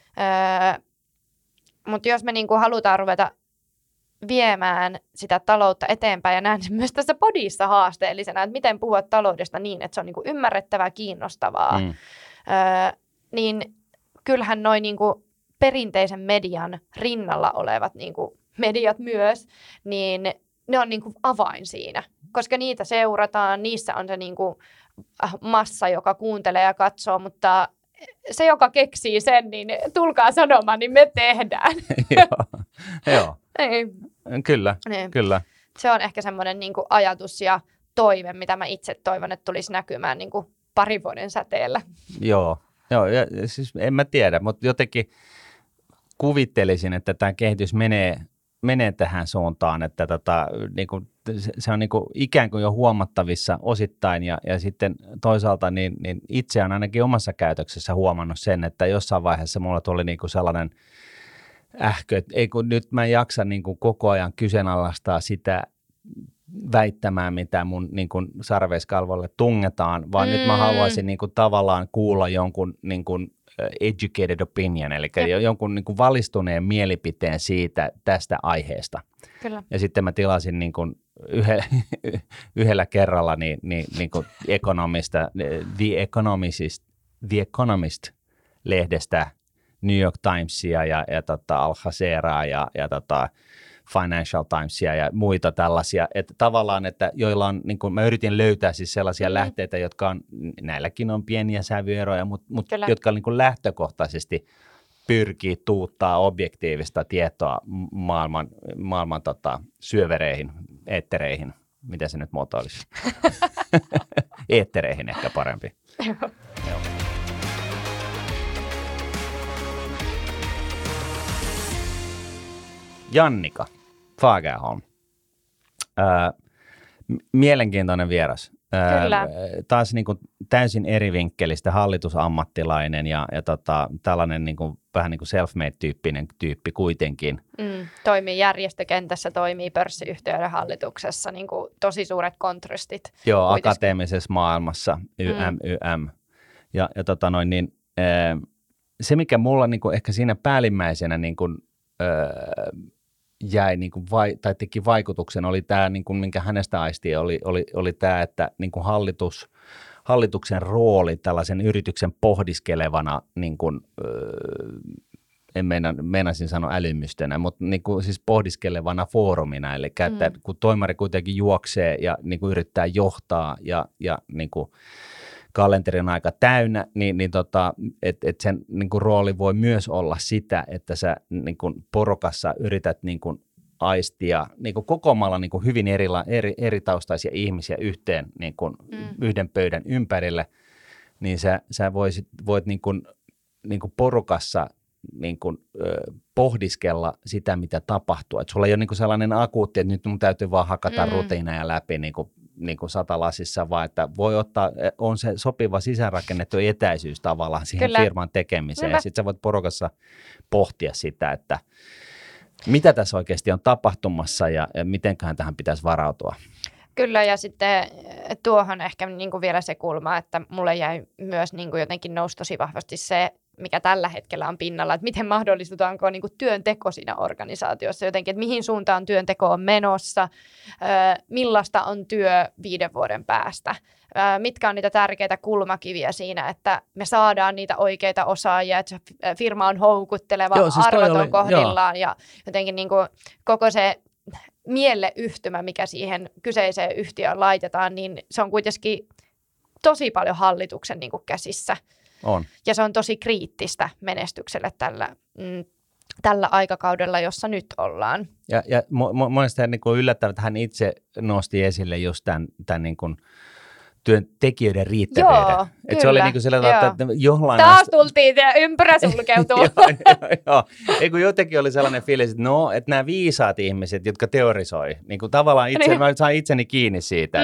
Mutta jos me niin kuin halutaan ruveta viemään sitä taloutta eteenpäin ja näen sen myös tässä podissa haasteellisena, että miten puhua taloudesta niin, että se on niin kuin ymmärrettävää, kiinnostavaa, niin kyllähän noin niin kuin perinteisen median rinnalla olevat niin kuin mediat myös, niin ne on niin kuin avain siinä, koska niitä seurataan, niissä on se niin kuin massa, joka kuuntelee ja katsoo, mutta se, joka keksii sen, niin tulkaa sanomaan, niin me tehdään. Joo. Ei. Kyllä, niin. Kyllä. Se on ehkä semmoinen niin kuin ajatus ja toive, mitä mä itse toivon, että tulisi näkymään niin kuin parin vuoden säteellä. Joo, ja siis en mä tiedä, mutta jotenkin kuvittelisin, että tämä kehitys menee tähän suuntaan, että niin kuin, se on niin kuin ikään kuin jo huomattavissa osittain ja sitten toisaalta niin itse olen ainakin omassa käytöksessä huomannut sen, että jossain vaiheessa mulla tuli niin kuin sellainen ähkö, että ei kun nyt mä en jaksa niin kuin koko ajan kyseenalaistaa sitä väittämää, mitä mun niin kuin sarveiskalvolle tungetaan, vaan nyt mä haluaisin niin kuin tavallaan kuulla jonkun niin kuin educated opinion, eli jonkun niin kuin valistuneen mielipiteen tästä aiheesta. Kyllä. Ja sitten mä tilasin niin kuin yhdellä kerralla niin kuin The Economist-lehdestä New York Timesia ja Al Jazeeraa ja Financial Timesia ja muita tällaisia, että tavallaan, että joilla on, niin kuin mä yritin löytää siis sellaisia lähteitä, jotka on, näilläkin on pieniä sävyeroja, mutta jotka niin kuin lähtökohtaisesti pyrkii tuuttaa objektiivista tietoa maailman syövereihin, eettereihin, mitä se nyt muotoilisi? Eettereihin ehkä parempi. Joo. Jannika Fagerholm. Mielenkiintoinen vieras. Kyllä. Taas niin kuin täysin eri vinkkelistä hallitusammattilainen ja tällainen niin kuin, vähän niin kuin self-made-tyyppinen tyyppi kuitenkin. Toimii järjestökentässä, toimii pörssiyhtiöiden hallituksessa, niin kuin tosi suuret kontrastit. Joo, akateemisessa maailmassa, YM. se, mikä mulla niin kuin ehkä siinä päällimmäisenä niin kuin, jäi niin kuin tai teki vaikutuksen, oli tämä, niin kuin, minkä hänestä aistii, oli tämä, että niin kuin hallituksen rooli tällaisen yrityksen pohdiskelevana, niin kuin, meinasin sanoa älymystönä, mutta niin kuin, siis pohdiskelevana foorumina, eli että kun toimari kuitenkin juoksee ja niin kuin yrittää johtaa ja niin kuin kalenterin aika täynnä, niin että sen niin kuin rooli voi myös olla sitä, että sä niin kuin porukassa yrität niin kuin aistia niin kuin kokoamalla niin kuin hyvin eri taustaisia ihmisiä yhteen niin kuin yhden pöydän ympärille, niin sä voit niin kuin porukassa niin kuin, pohdiskella sitä, mitä tapahtuu. Et sulla ei ole niin kuin sellainen akuutti, että nyt mun täytyy vaan hakata rutiineja läpi niin kuin satalasissa, vaan että voi ottaa, on se sopiva sisäänrakennettu etäisyys tavallaan siihen firman tekemiseen. Ja sitten sä voit porukassa pohtia sitä, että mitä tässä oikeasti on tapahtumassa ja mitenköhän tähän pitäisi varautua. Kyllä, ja sitten tuohon ehkä niin kuin vielä se kulma, että mulle jäi myös niin kuin jotenkin nousi tosi vahvasti se, mikä tällä hetkellä on pinnalla, että miten mahdollistutaanko niin kuin työnteko siinä organisaatiossa jotenkin, että mihin suuntaan työnteko on menossa, millaista on työ 5 vuoden päästä, mitkä on niitä tärkeitä kulmakiviä siinä, että me saadaan niitä oikeita osaajia, että se firma on houkutteleva, siis arvot on kohdillaan ja jotenkin niin kuin koko se mieleyhtymä, mikä siihen kyseiseen yhtiöön laitetaan, niin se on kuitenkin tosi paljon hallituksen niin kuin käsissä. On. Ja se on tosi kriittistä menestykselle tällä aikakaudella, jossa nyt ollaan. Ja monesti niin kuin yllättävää, että hän itse nosti esille just tämän niin kuin työntekijöiden riittävyyden. Että se oli niin kuin sillä tavalla, että jollain... Taas tultiin ja ympyrä sulkeutuu. Joo. Ei kun jotenkin oli sellainen fiilis, että että nämä viisaat ihmiset, jotka teorisoi, niin kuin tavallaan mä sain itseni kiinni siitä,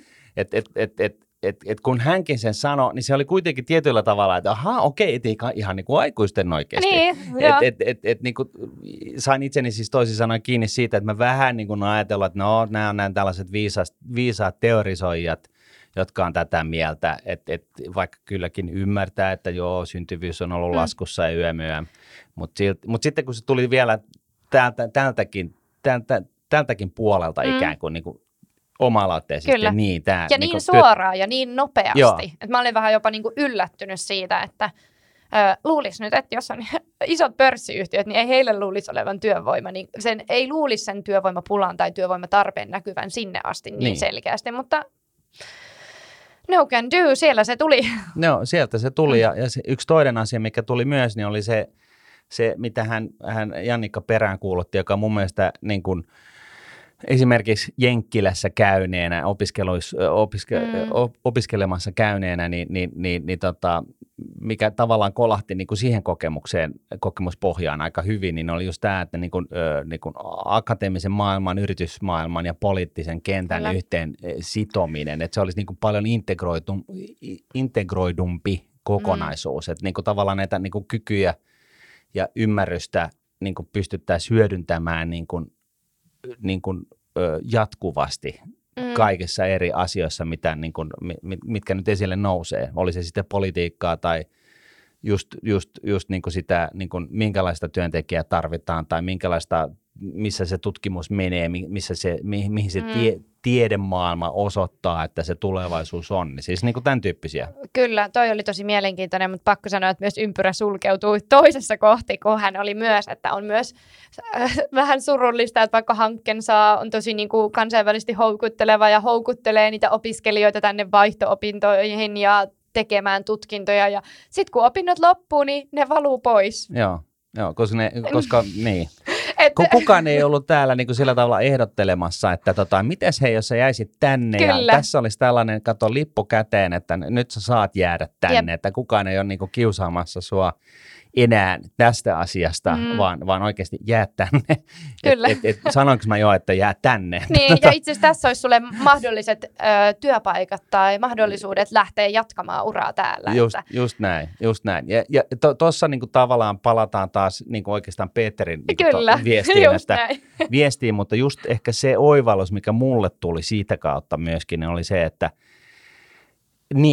että kun hänkin sen sanoi, niin se oli kuitenkin tietyllä tavalla, että okei, ihan niin kuin aikuisten oikeasti. Niin, niin kuin sain itseni siis toisin sanoen kiinni siitä, että mä vähän niin kuin ajatellut, että nämä on nämä tällaiset viisaat teorisoijat, jotka on tätä mieltä, että vaikka kylläkin ymmärtää, että joo, syntyvyys on ollut laskussa ja yömyö, mutta sitten kun se tuli vielä tältäkin puolelta ikään kuin oma-aloitteisesti. Kyllä. Niin, ja niin suoraan ja niin nopeasti. Että mä olin vähän jopa niin kuin yllättynyt siitä, että luulisi nyt, että jos on isot pörssiyhtiöt, niin ei heille luulisi olevan työvoima. Niin ei luulisi sen työvoimapulan tai työvoimatarpeen näkyvän sinne asti niin selkeästi, mutta no can do, siellä se tuli. No, sieltä se tuli ja se yksi toinen asia, mikä tuli myös, niin oli se mitä hän Jannikka peräänkuulutti, joka mun mielestä niin kuin esimerkiksi Jenkkilässä käyneenä, opiskelemassa käyneenä, mikä tavallaan kolahti niin kuin siihen kokemuspohjaan aika hyvin, niin oli just tämä, että niin kuin akateemisen maailman, yritysmaailman ja poliittisen kentän yhteen sitominen, että se olisi niin kuin paljon integroidumpi kokonaisuus, että niin kuin tavallaan näitä niin kuin kykyjä ja ymmärrystä niin kuin pystyttäisiin hyödyntämään niin kuin jatkuvasti kaikissa eri asioissa, mitkä nyt esille nousee. Oli se sitten politiikkaa tai just niin kuin sitä, niin kuin minkälaista työntekijää tarvitaan tai missä se tutkimus menee, mihin se tiedemaailma osoittaa, että se tulevaisuus on. Siis niin kuin tämän tyyppisiä. Kyllä, toi oli tosi mielenkiintoinen, mutta pakko sanoa, että myös ympyrä sulkeutui toisessa kohti, kun hän oli myös, että on myös vähän surullista, että vaikka hankkeensa on tosi niin kuin kansainvälisesti houkutteleva ja houkuttelee niitä opiskelijoita tänne vaihto-opintoihin ja tekemään tutkintoja ja sitten kun opinnot loppuu, niin ne valuu pois. Joo, koska niin. Kukaan ei ollut täällä niin kuin sillä tavalla ehdottelemassa, että mites hei, jos sä jäisit tänne ja tässä olisi tällainen, lippu käteen, että nyt sä saat jäädä tänne, että kukaan ei ole niin kuin kiusaamassa sua enää tästä asiasta, vaan oikeasti jää tänne. Kyllä. Sanoinko mä jo, että jää tänne? Niin, ja itse asiassa tässä olisi sulle mahdolliset työpaikat tai mahdollisuudet lähteä jatkamaan uraa täällä. Just näin. Ja tuossa niinku tavallaan palataan taas niinku oikeastaan Peterin viestiin, mutta just ehkä se oivallus, mikä mulle tuli siitä kautta myöskin, niin oli se, että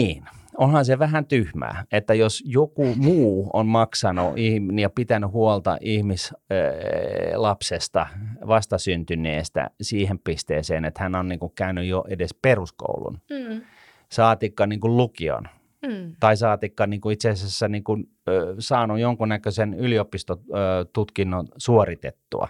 onhan se vähän tyhmää, että jos joku muu on maksanut ja pitänyt huolta ihmislapsesta, vastasyntyneestä siihen pisteeseen, että hän on niin kuin käynyt jo edes peruskoulun, saatikka niin kuin lukion, tai saatikka niin kuin itse asiassa niin kuin, saanut jonkunnäköisen yliopistotutkinnon suoritettua,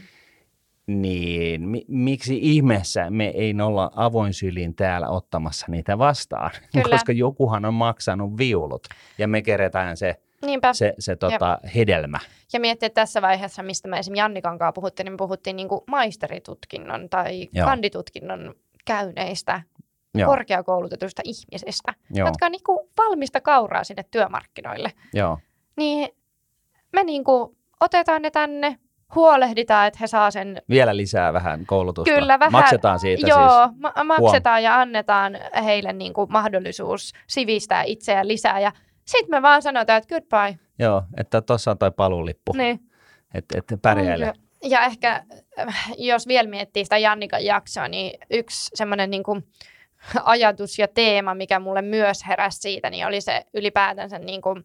niin miksi ihmeessä me ei olla avoin syliin täällä ottamassa niitä vastaan? Kyllä. Koska jokuhan on maksanut viulut ja me keretään se hedelmä. Ja miettiä, että tässä vaiheessa, mistä me esimerkiksi Jannikan kanssa puhuttiin, niin me puhuttiin niin kuin maisteritutkinnon tai kanditutkinnon käyneistä korkeakoulutetuista ihmisistä, jotka on niin kuin valmista kauraa sinne työmarkkinoille. Joo. Niin me niin kuin otetaan ne tänne, huolehditaan, että he saa sen... Vielä lisää vähän koulutusta. Kyllä, vähän. Maksetaan siitä maksetaan ja annetaan heille niin kuin mahdollisuus sivistää itseään lisää. Ja sitten me vaan sanotaan, että goodbye. Joo, että tuossa on toi paluulippu. Niin. Että pärjäile. Ja ehkä, jos vielä miettii sitä Jannikan jaksoa, niin yksi semmoinen niin kuin ajatus ja teema, mikä mulle myös heräsi siitä, niin oli se ylipäätänsä niin kuin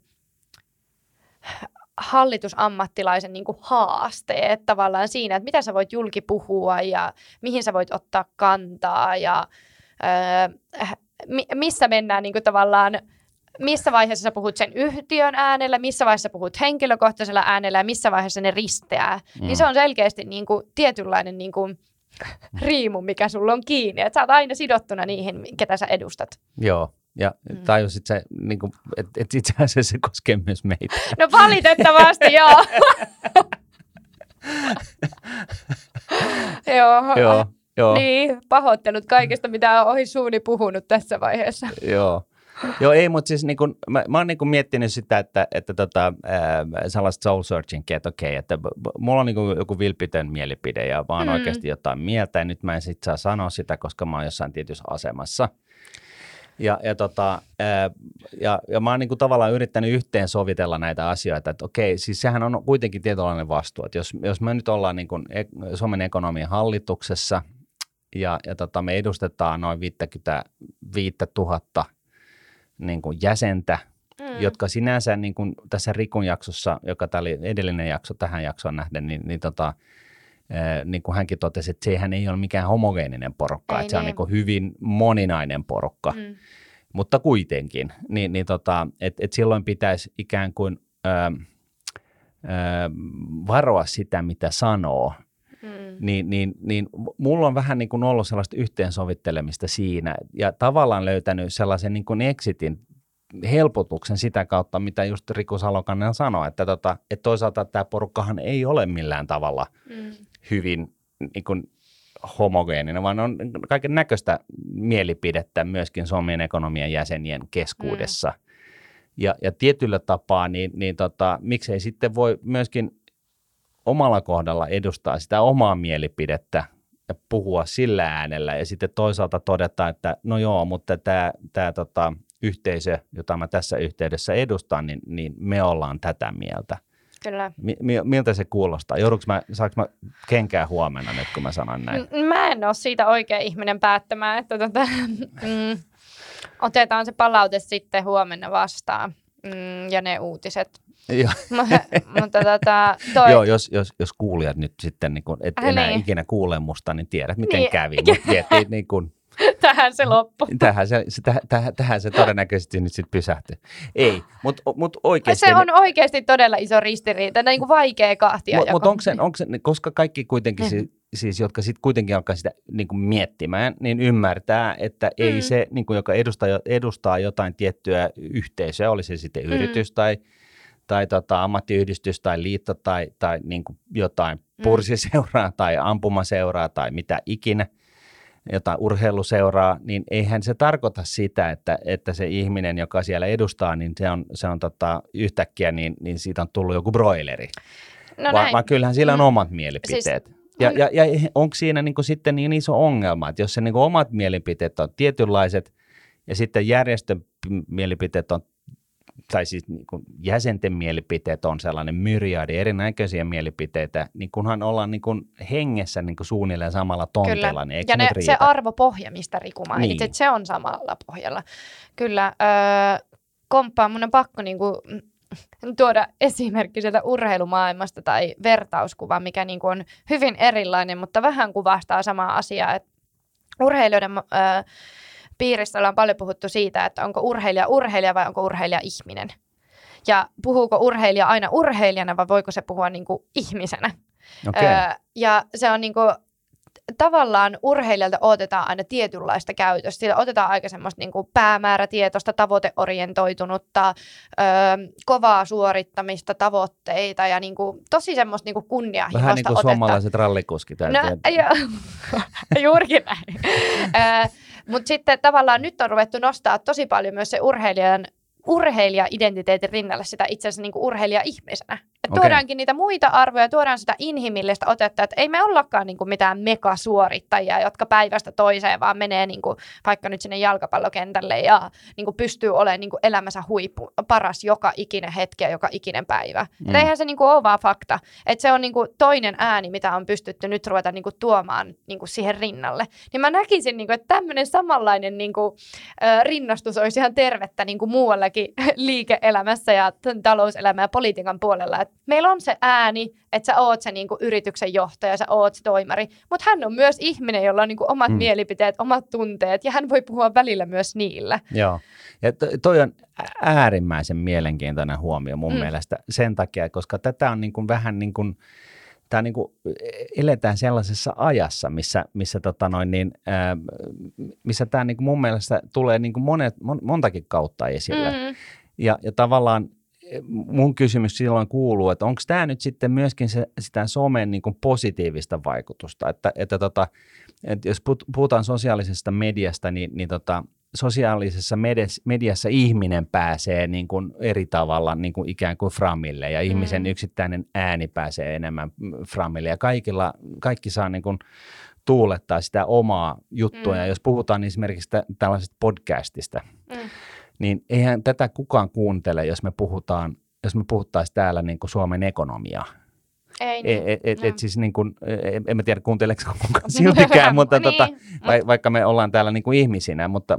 hallitusammattilaisen niin kuin haasteet tavallaan siinä, että mitä sä voit julki puhua ja mihin sä voit ottaa kantaa ja missä mennään niin kuin tavallaan, missä vaiheessa sä puhut sen yhtiön äänellä, missä vaiheessa puhut henkilökohtaisella äänellä ja missä vaiheessa ne risteää. Niin se on selkeästi niin kuin tietynlainen niin kuin riimu, mikä sulla on kiinni. Että sä oot aina sidottuna niihin, ketä sä edustat. Joo. Ja tajusit se, niin että itse asiassa se koskee myös meitä. No valitettavasti, joo. Joo. Niin, pahoittelut kaikesta, mitä on ohi suuni puhunut tässä vaiheessa. Joo, ei, mutta siis niin kun, mä oon niin kun miettinyt sitä, että sellaista soul searchingkia, että okei, että mulla on niin kun joku vilpitön mielipide ja mä oon oikeasti jotain mieltä ja nyt mä en sit saa sanoa sitä, koska mä oon jossain tietyssä asemassa. Ja mä oon niin kuin tavallaan yrittänyt yhteen sovitella näitä asioita, että okei, siis sehän on kuitenkin tietynlainen vastuu, että jos me nyt ollaan niin kuin Suomen ekonomian hallituksessa ja me edustetaan noin 55 000 niin kuin jäsentä, jotka sinänsä niin kuin tässä Rikun jaksossa, joka tämä oli edellinen jakso tähän jaksoon nähden, niin kuin hänkin totesi, että sehän ei ole mikään homogeeninen porukka, että se on niin kuin hyvin moninainen porukka, mutta kuitenkin, että silloin pitäisi ikään kuin varoa sitä, mitä sanoo, niin mulla on vähän niin kuin ollut sellaista yhteensovittelemista siinä ja tavallaan löytänyt sellaisen niin kuin exitin helpotuksen sitä kautta, mitä just Riku Salokainen sanoi, että toisaalta tämä porukkahan ei ole millään tavalla hyvin niin kuin homogeeninen, vaan on kaiken näköistä mielipidettä myöskin Suomen ekonomian jäsenien keskuudessa. Ja tietyllä tapaa, miksei sitten voi myöskin omalla kohdalla edustaa sitä omaa mielipidettä ja puhua sillä äänellä ja sitten toisaalta todeta, että no joo, mutta tämä yhteisö, jota mä tässä yhteydessä edustan, niin me ollaan tätä mieltä. Kyllä. Miltä se kuulostaa? Saanko mä kenkää huomenna nyt, kun mä sanon näin? Mä en ole siitä oikea ihminen päättämään, että otetaan se palaute sitten huomenna vastaan ja ne uutiset. Mutta Joo, jos kuulijat nyt sitten niin kun, et enää ikinä kuule musta, niin tiedät miten kävi. Mutta niin kun, tähän se loppu. Tähän se todennäköisesti nyt sitten pysähtyy. Ei, mutta oikeasti... Se on oikeasti todella iso ristiriita, niin kuin vaikea kahtia. Mutta onko se, koska kaikki kuitenkin siis, jotka sitten kuitenkin alkaa sitä niin kuin miettimään, niin ymmärtää, että ei se, niin kuin, joka edustaa jotain tiettyä yhteisöä, oli se sitten yritys tai ammattiyhdistys tai liitto tai niin kuin jotain pursiseuraa tai ampumaseuraa tai mitä ikinä, jotain urheiluseuraa, niin eihän se tarkoita sitä, että se ihminen, joka siellä edustaa, niin se on yhtäkkiä, niin siitä on tullut joku broileri. No vaan kyllähän sillä on omat mielipiteet. Siis, ja onko siinä niin kuin sitten niin iso ongelma, että jos se niin kuin omat mielipiteet on tietynlaiset ja sitten järjestön mielipiteet on tai siis niin kuin jäsenten mielipiteet on sellainen myriadi erinäköisiä mielipiteitä, niin kunhan ollaan niin kuin hengessä niin kuin suunnilleen samalla tonteella, niin eikö ja se nyt riitä? Se arvopohja, mistä Riku mainitsi, Niin. se on samalla pohjalla. Kyllä, komppaan, mun on pakko niinku tuoda esimerkki sieltä urheilumaailmasta tai vertauskuva, mikä niinku on hyvin erilainen, mutta vähän kuvastaa samaa asiaa. Et urheilijoiden piirissä ollaan paljon puhuttu siitä, että onko urheilija urheilija vai onko urheilija ihminen. Ja puhuuko urheilija aina urheilijana vai voiko se puhua niinku ihmisenä. Okay. Ja se on niinku, tavallaan urheilijalta odotetaan aina tietynlaista käytöstä. Siitä otetaan aika semmoista niinku päämäärätietoista, tavoiteorientoitunutta, kovaa suorittamista, tavoitteita ja niinku, tosi semmoista niinku kunnianhimoista vähän niin kuin otetta. Suomalaiset rallikuskit. Juurikin näin. Mutta sitten tavallaan nyt on ruvettu nostaa tosi paljon myös se urheilija-identiteetin rinnalle sitä itse asiassa niinku urheilija-ihmisenä. Okay. Tuodaankin niitä muita arvoja, tuodaan sitä inhimillistä otetta, että ei me ollakaan niinku mitään megasuorittajia, jotka päivästä toiseen vaan menee niinku vaikka nyt sinne jalkapallokentälle ja niinku pystyy olemaan niinku elämänsä paras joka ikinen hetki ja joka ikinen päivä. Et eihän se niinku ole vaan fakta. Et se on niinku toinen ääni, mitä on pystytty nyt ruveta niinku tuomaan niinku siihen rinnalle. Niin mä näkisin, niinku, että tämmöinen samanlainen niinku, rinnastus olisi ihan tervettä niinku muuallakin liike-elämässä ja talouselämä ja politiikan puolella. Et meillä on se ääni, että sä oot se niinku yrityksen johtaja, sä oot se toimari, mutta hän on myös ihminen, jolla on niinku omat mielipiteet, omat tunteet ja hän voi puhua välillä myös niillä. Joo, ja toi on äärimmäisen mielenkiintoinen huomio mun mielestä sen takia, koska tätä on niinku vähän niin kuin, eletään sellaisessa ajassa, missä tämä niinku mun mielestä tulee niinku montakin kautta esille. Ja tavallaan mun kysymys silloin kuuluu, että onko tämä nyt sitten myöskin sitä somen niin kuin positiivista vaikutusta, että jos puhutaan sosiaalisesta mediasta, niin sosiaalisessa mediassa ihminen pääsee niin kuin eri tavalla niin kuin ikään kuin framille ja ihmisen yksittäinen ääni pääsee enemmän framille ja kaikki saa niin kuin tuulettaa sitä omaa juttua ja jos puhutaan esimerkiksi tällaisesta podcastista, niin eihän tätä kukaan kuuntele, jos me puhuttaisiin täällä niin kuin Suomen ekonomiaa. Ei Siis niin kuin, en mä tiedä kuunteleeko kukaan siltikään, mutta vaikka me ollaan täällä niin kuin ihmisinä, mutta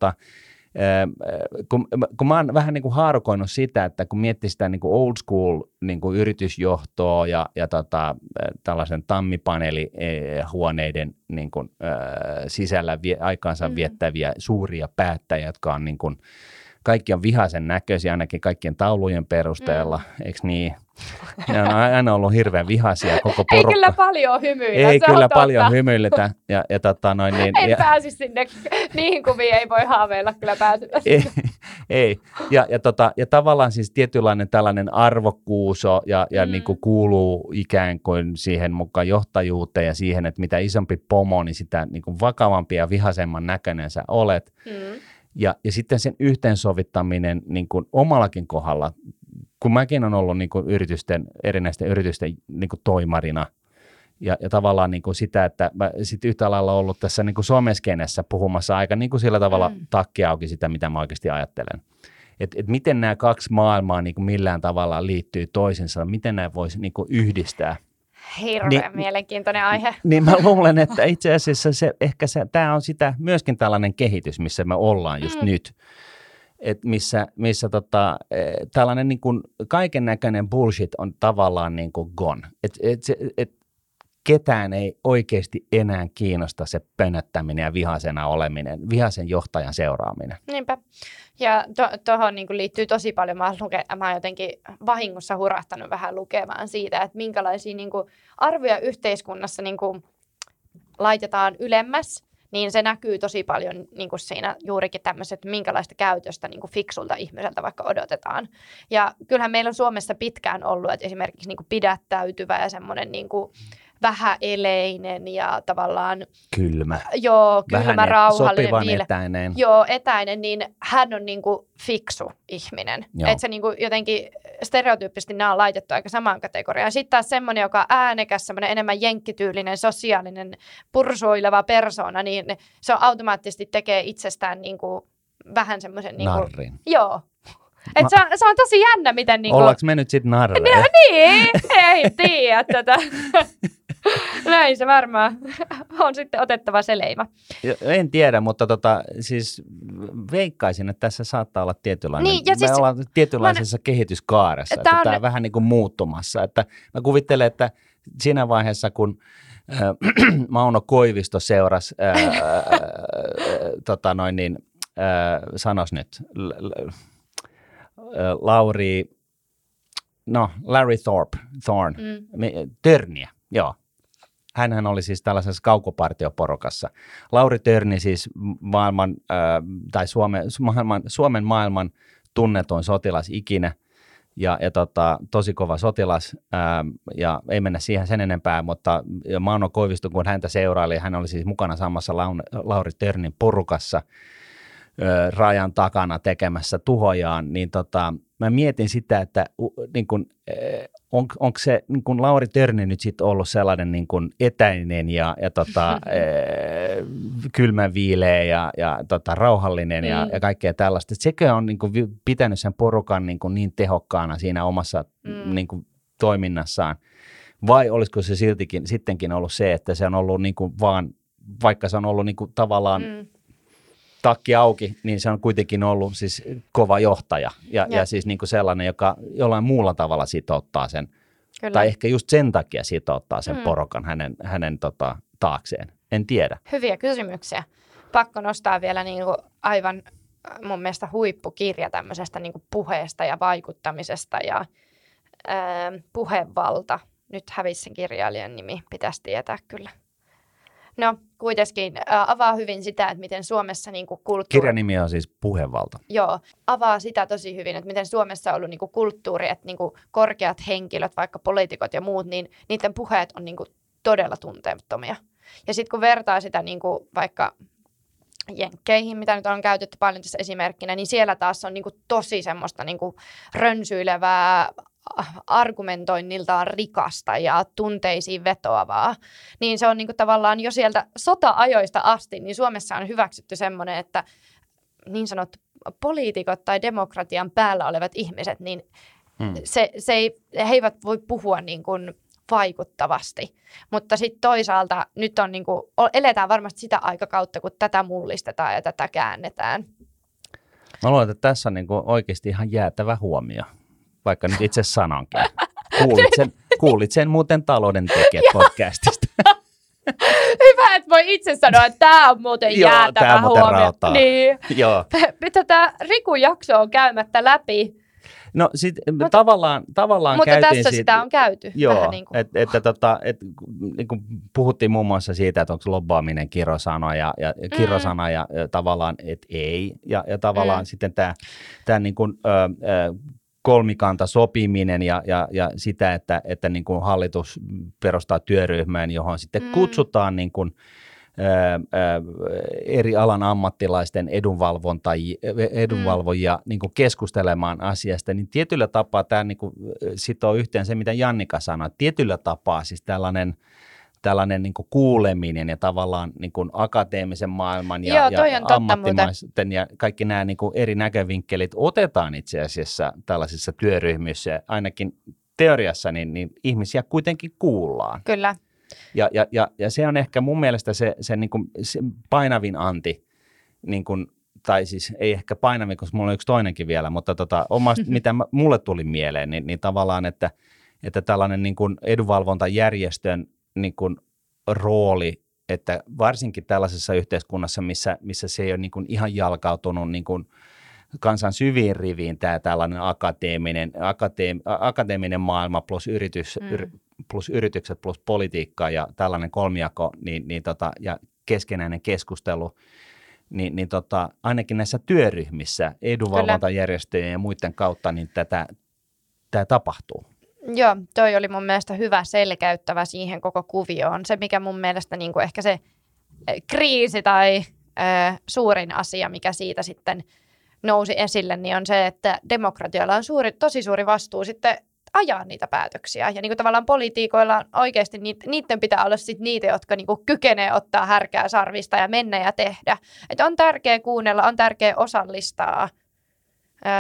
kun mä oon vähän niin kuin haarukoinut sitä, että kun miettii sitä niin kuin old school niin kuin yritysjohtoa ja tällaisen tammipaneelihuoneiden niin kuin, sisällä aikaansa viettäviä suuria päättäjiä, jotka on niin kuin, kaikki on vihaisen näköisiä, ainakin kaikkien taulujen perusteella, eikö niin? Ne on aina ollut hirveän vihaisia koko porukka. Ei kyllä paljon hymyillä. Ei kyllä paljon hymyilytä. En pääsi sinne. Niihin kuviin ei voi haaveilla kyllä pääsyllä. Ei. Ja tavallaan siis tietynlainen tällainen arvokkuus ja niin kuin kuuluu ikään kuin siihen mukaan johtajuuteen ja siihen, että mitä isompi pomo, niin sitä niin kuin vakavampi ja vihaisemman näköinen sä olet. Ja sitten sen yhteensovittaminen niin kuin omallakin kohdalla, kun mäkin olen ollut niin kuin erinäisten yritysten niin kuin toimarina ja tavallaan niin kuin sitä, että mä sitten yhtä lailla ollut tässä niin kuin someskenessä puhumassa aika niin kuin sillä tavalla takki auki sitä, mitä mä oikeasti ajattelen. Et miten nämä kaksi maailmaa niin kuin millään tavalla liittyy toisensa, miten nämä voisi niin kuin yhdistää. Hirveän mielenkiintoinen aihe. Niin mä luulen, että itse asiassa tämä on sitä myöskin tällainen kehitys, missä me ollaan just nyt. että missä tällainen niin kuin kaiken näköinen bullshit on tavallaan niin kuin gone. Ketään ei oikeasti enää kiinnosta se pönöttäminen ja vihaisena oleminen, vihaisen johtajan seuraaminen. Niinpä. Ja tuohon niin liittyy tosi paljon. Mä oon jotenkin vahingossa hurahtanut vähän lukemaan siitä, että minkälaisia niin kuin arvoja yhteiskunnassa niin kuin laitetaan ylemmäs. Niin se näkyy tosi paljon niin kuin siinä juurikin tämmöiset, minkälaista käytöstä niin kuin fiksulta ihmiseltä vaikka odotetaan. Ja kyllähän meillä on Suomessa pitkään ollut, että esimerkiksi niin kuin pidättäytyvä ja semmoinen niin kuin vähäeleinen ja tavallaan kylmä. Joo, kylmä, rauhallinen. Sopivan etäinen. Joo, etäinen, niin hän on niin kuin fiksu ihminen. Että se niin kuin jotenkin stereotyyppisesti nämä on laitettu aika samaan kategoriaan. Sitten taas semmoinen, joka on äänekäs, semmoinen enemmän jenkkityylinen, sosiaalinen, pursuileva persoona, niin se on automaattisesti tekee itsestään niin kuin vähän semmoisen... Niin narrin. Joo. Se on tosi jännä, miten niinku... Ollaanko me nyt sitten narreja? Niin, ei tiedä tätä. Näin se varmaan on sitten otettava se leima. En tiedä, mutta siis veikkaisin, että tässä saattaa olla tietynlainen, Niin, ja siis, me ollaan tietynlaisessa kehityskaaressa, että tämä on vähän niin kuin muuttumassa. Että mä kuvittelen, että siinä vaiheessa, kun Mauno Koivisto seurasi, sanos nyt, Larry Törniä, joo. Hänhän oli siis tällaisessa kaukopartioporukassa. Lauri Törni siis Suomen maailman tunnetuin sotilas ikinä ja tosi kova sotilas ja ei mennä siihen sen enempää, mutta Mauno Koivisto, kun häntä seuraili, hän oli siis mukana samassa Lauri Törnin porukassa rajan takana tekemässä tuhojaan, niin mä mietin sitä, että niin kun, onko se niin kun Lauri Törni nyt sitten ollut sellainen niin kun etäinen ja kylmänviileä ja rauhallinen ja kaikkea tällaista. Sekö on niin kun pitänyt sen porukan niin tehokkaana siinä omassa niin kun toiminnassaan, vai olisiko se sittenkin ollut se, että se on ollut niin kun vaan, vaikka se on ollut niin kun tavallaan takki auki, niin se on kuitenkin ollut siis kova johtaja ja siis niin kuin sellainen, joka jollain muulla tavalla sitouttaa sen, kyllä. Tai ehkä just sen takia sitouttaa sen porokan hänen taakseen. En tiedä. Hyviä kysymyksiä. Pakko nostaa vielä niin kuin aivan mun mielestä huippukirja tämmöisestä niin kuin puheesta ja vaikuttamisesta ja puhevalta. Nyt hävisi sen kirjailijan nimi, pitäisi tietää kyllä. No, kuitenkin avaa hyvin sitä, että miten Suomessa niin kuin kulttuuri... Kirjan nimi on siis Puhevalta. Joo, avaa sitä tosi hyvin, että miten Suomessa on ollut niin kuin kulttuuri, että niin kuin korkeat henkilöt, vaikka poliitikot ja muut, niin niiden puheet on niin kuin todella tunteettomia. Ja sitten kun vertaa sitä niin kuin vaikka jenkkeihin, mitä nyt on käytetty paljon tässä esimerkkinä, niin siellä taas on niin kuin tosi semmoista niin kuin rönsyilevää, argumentoinniltaan rikasta ja tunteisiin vetoavaa, niin se on niin kuin tavallaan jo sieltä sota-ajoista asti, niin Suomessa on hyväksytty semmoinen, että niin sanottu poliitikot tai demokratian päällä olevat ihmiset, niin he eivät voi puhua niin kuin vaikuttavasti, mutta sitten toisaalta nyt on niin kuin, eletään varmasti sitä aikakautta, kun tätä mullistetaan ja tätä käännetään. Mä luulen, että tässä on niin kuin oikeasti ihan jäätävä huomio. Vaikka nyt itse sanonkin. Kuulit sen muuten Talouden tekijät podcastista. Hyvä, että voi itse sanoa, että tämä on muuten jäätävä huomio. Niin. Joo. Tätä Rikun jaksoa on käymättä läpi. No tavallaan mutta käytiin tässä siitä, sitä on käyty. Joo, niin kuin. Niin kuin puhuttiin muun muassa siitä, että onko lobbaaminen kirosana ja kirosana ja tavallaan, että ei. Ja tavallaan sitten tämä niin kuin, kolmikanta sopiminen ja sitä, että niin kuin hallitus perustaa työryhmän, johon sitten kutsutaan niin kuin, eri alan ammattilaisten edunvalvojia niin kuin keskustelemaan asiasta, niin tietyllä tapaa tämä niin kuin sitoo yhteen se, mitä Jannika sanoi. Tietyllä tapaa siis tällainen niin kuin kuuleminen ja tavallaan niin kuin akateemisen maailman ja ammattimaisten ja kaikki nämä niin kuin eri näkövinkkelit otetaan itse asiassa tällaisissa työryhmissä. Ainakin teoriassa niin ihmisiä kuitenkin kuullaan. Kyllä. Ja se on ehkä mun mielestä se, niin kuin, se painavin anti, niin kuin, tai siis ei ehkä painavin, koska mulla on yksi toinenkin vielä, mutta mitä mulle tuli mieleen, niin tavallaan, että tällainen niin kuin edunvalvontajärjestön niin kuin rooli, että varsinkin tällaisessa yhteiskunnassa, missä se ei ole niin kuin ihan jalkautunut niin kuin kansan syviin riviin tämä tällainen akateeminen maailma plus yritykset plus politiikka ja tällainen kolmijako ja keskenäinen keskustelu, niin ainakin näissä työryhmissä edunvalvontajärjestöjen ja muiden kautta niin tämä tapahtuu. Joo, toi oli mun mielestä hyvä selkäyttävä siihen koko kuvioon. Se, mikä mun mielestä niin kuin ehkä se kriisi tai suurin asia, mikä siitä sitten nousi esille, niin on se, että demokratialla on tosi suuri vastuu sitten ajaa niitä päätöksiä. Ja niin kuin tavallaan poliitikoilla on oikeasti, niiden pitää olla sitten niitä, jotka niin kuin kykenee ottaa härkää sarvista ja mennä ja tehdä. Että on tärkeää kuunnella, on tärkeää osallistaa.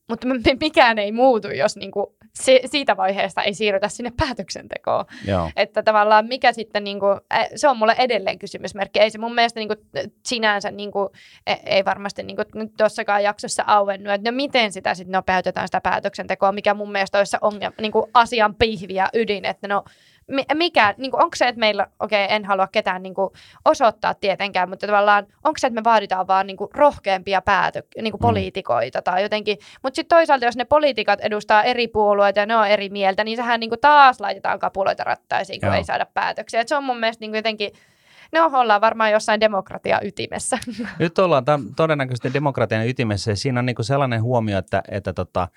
mutta mikään ei muutu, jos niinku siitä vaiheesta ei siirrytä sinne päätöksentekoon. Joo. Että tavallaan mikä sitten, niinku, se on mulle edelleen kysymysmerkki. Ei se mun mielestä niinku, sinänsä niinku, ei varmasti niinku, tuossakaan jaksossa auennut, että no miten sitä sitten nopeutetaan sitä päätöksentekoa, mikä mun mielestä olisi niinku, asian pihvi ja ydin, että no mikä, niinku, onko se, että meillä, en halua ketään niinku, osoittaa tietenkään, mutta tavallaan onko se, että me vaaditaan vaan niinku, rohkeampia niinku, poliitikoita tai jotenkin, mutta sitten toisaalta, jos ne poliitikot edustaa eri puolueita ja ne on eri mieltä, niin sehän niinku, taas laitetaan kapuloita rattaisiin, kun ei saada päätöksiä. Et se on mun mielestä niinku, jotenkin, ollaan varmaan jossain demokratian ytimessä. Nyt ollaan todennäköisesti demokratian ytimessä ja siinä on niinku sellainen huomio, että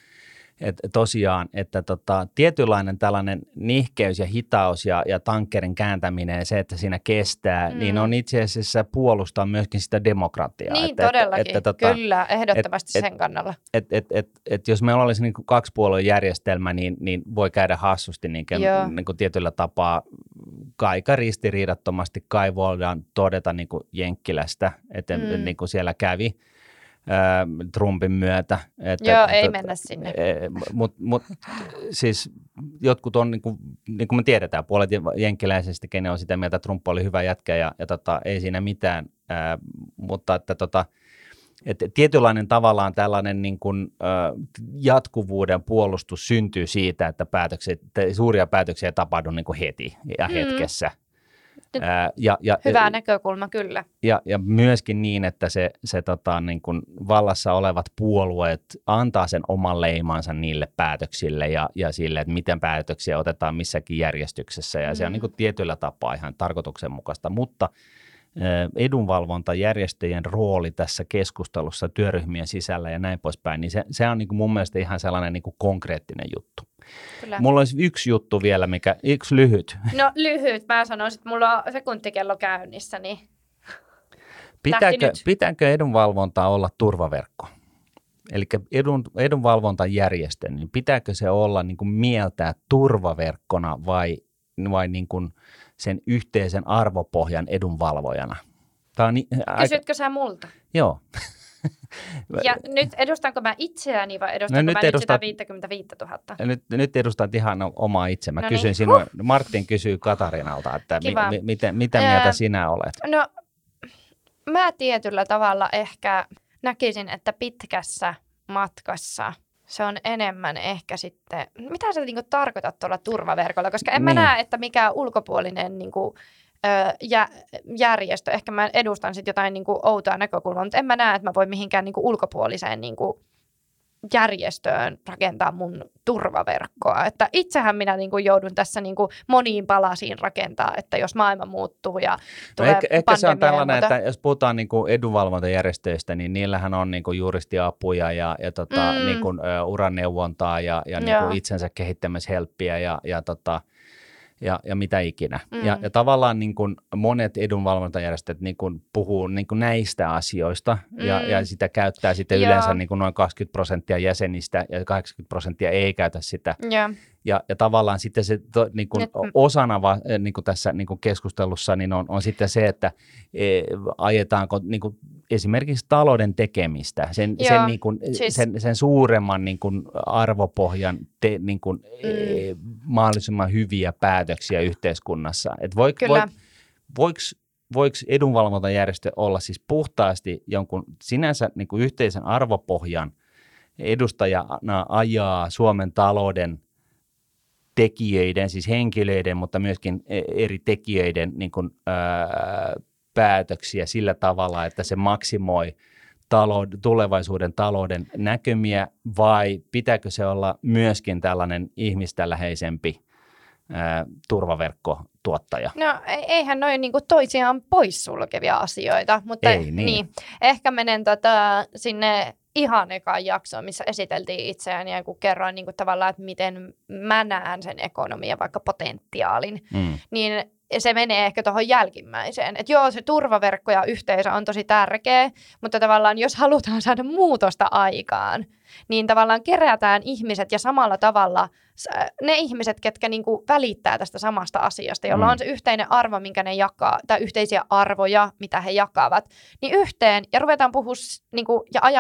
tosiaan, että tietynlainen tällainen nihkeys ja hitaus ja tankkerin kääntäminen ja se, että siinä kestää, niin on itse asiassa puolustaa myöskin sitä demokratiaa. Niin, todellakin. Kyllä, ehdottomasti sen kannalla. Jos meillä olisi niin kaksipuolueen järjestelmä, niin voi käydä hassusti niin kuin tietyllä tapaa aika ristiriidattomasti kai voidaan todeta niin kuin Jenkkilästä, että niin kuin siellä kävi. Trumpin myötä. Ei mennä sinne. Mutta siis jotkut on, niin kuin me tiedetään, puolet jenkkiläisesti, kenen on sitä mieltä, että Trump oli hyvä jätkä ja ei siinä mitään, mutta että tietynlainen tavallaan tällainen niin kuin, jatkuvuuden puolustus syntyy siitä, että suuria päätöksiä ei tapahdu niin kuin heti ja hetkessä. Hyvä näkökulma, kyllä. Ja myöskin niin, että se niin kuin vallassa olevat puolueet antaa sen oman leimansa niille päätöksille ja sille, että miten päätöksiä otetaan missäkin järjestyksessä. Ja se on niin kuin tietyllä tapaa ihan tarkoituksenmukaista, mutta edunvalvontajärjestöjen rooli tässä keskustelussa työryhmien sisällä ja näin poispäin, niin se on niin kuin mun mielestä ihan sellainen niin kuin konkreettinen juttu. Kyllä. Mulla olisi yksi juttu vielä, yksi lyhyt. No lyhyt, mä sanoisin, että mulla on sekuntikello käynnissä, niin pitääkö edunvalvontaa olla turvaverkko? Eli edunvalvontajärjestö, niin pitääkö se olla niin kuin mieltää turvaverkkona vai niin kuin sen yhteisen arvopohjan edunvalvojana? Kysytkö sä multa? Joo. Ja nyt edustanko mä itseäni vai edustanko mä nyt sitä 55 000? Nyt edustat ihan omaa itse. Mä kysyn sinua, Martin kysyy Katarinalta, että mitä mieltä sinä olet? No mä tietyllä tavalla ehkä näkisin, että pitkässä matkassa se on enemmän ehkä sitten, mitä sä niinku tarkoitat tuolla turvaverkolla, koska en mä näe, että mikään ulkopuolinen niinku, järjestö, ehkä mä edustan sitten jotain niinku outoa näkökulmaa, mutta en mä näe, että mä voin mihinkään niinku ulkopuoliseen niinku järjestöön rakentaa mun turvaverkkoa. Että itsehän minä niinku joudun tässä niinku moniin palasiin rakentaa, että jos maailma muuttuu ja tulee pandemia. Ehkä se on tällainen, että jos puhutaan niinku edunvalvontajärjestöistä, niin niillähän on niinku juristiapuja ja niinku, uraneuvontaa ja niinku itsensä kehittämishelppiä ja mitä ikinä. Ja tavallaan niin kuin monet edunvalvontajärjestöt niin kuin puhuu niin kuin näistä asioista ja sitä käyttää sitten yleensä niin kuin noin 20% jäsenistä ja 80% ei käytä sitä. Ja tavallaan sitten se niin kuin osana niin kuin tässä niin kuin keskustelussa niin on sitten se, että ajetaanko niin kuin esimerkiksi talouden tekemistä, sen suuremman niin kuin arvopohjan niin kuin, mahdollisimman hyviä päätöksiä yhteiskunnassa. Et voiko edunvalvontajärjestö olla siis puhtaasti jonkun sinänsä niin kuin yhteisen arvopohjan edustajana ajaa Suomen talouden tekijöiden, siis henkilöiden, mutta myöskin eri tekijöiden niin kuin, päätöksiä sillä tavalla, että se maksimoi tulevaisuuden talouden näkymiä, vai pitääkö se olla myöskin tällainen ihmistä läheisempi turvaverkkotuottaja? No eihän noin niin kuin toisiaan poissulkevia asioita, mutta ei, niin. Ehkä menen sinne ihan ekaan jaksoon, missä esiteltiin itseäni ja kun kerroin niin kuin tavallaan, että miten mä näen sen ekonomian vaikka potentiaalin, niin se menee ehkä tuohon jälkimmäiseen. Että joo, se turvaverkko ja yhteisö on tosi tärkeä, mutta tavallaan jos halutaan saada muutosta aikaan, niin tavallaan kerätään ihmiset ja samalla tavalla ne ihmiset, ketkä niinku välittää tästä samasta asiasta, jolla on se yhteinen arvo, minkä ne jakaa, tai yhteisiä arvoja, mitä he jakavat, niin yhteen ja ruvetaan puhua niinku, ja ajamaan niitä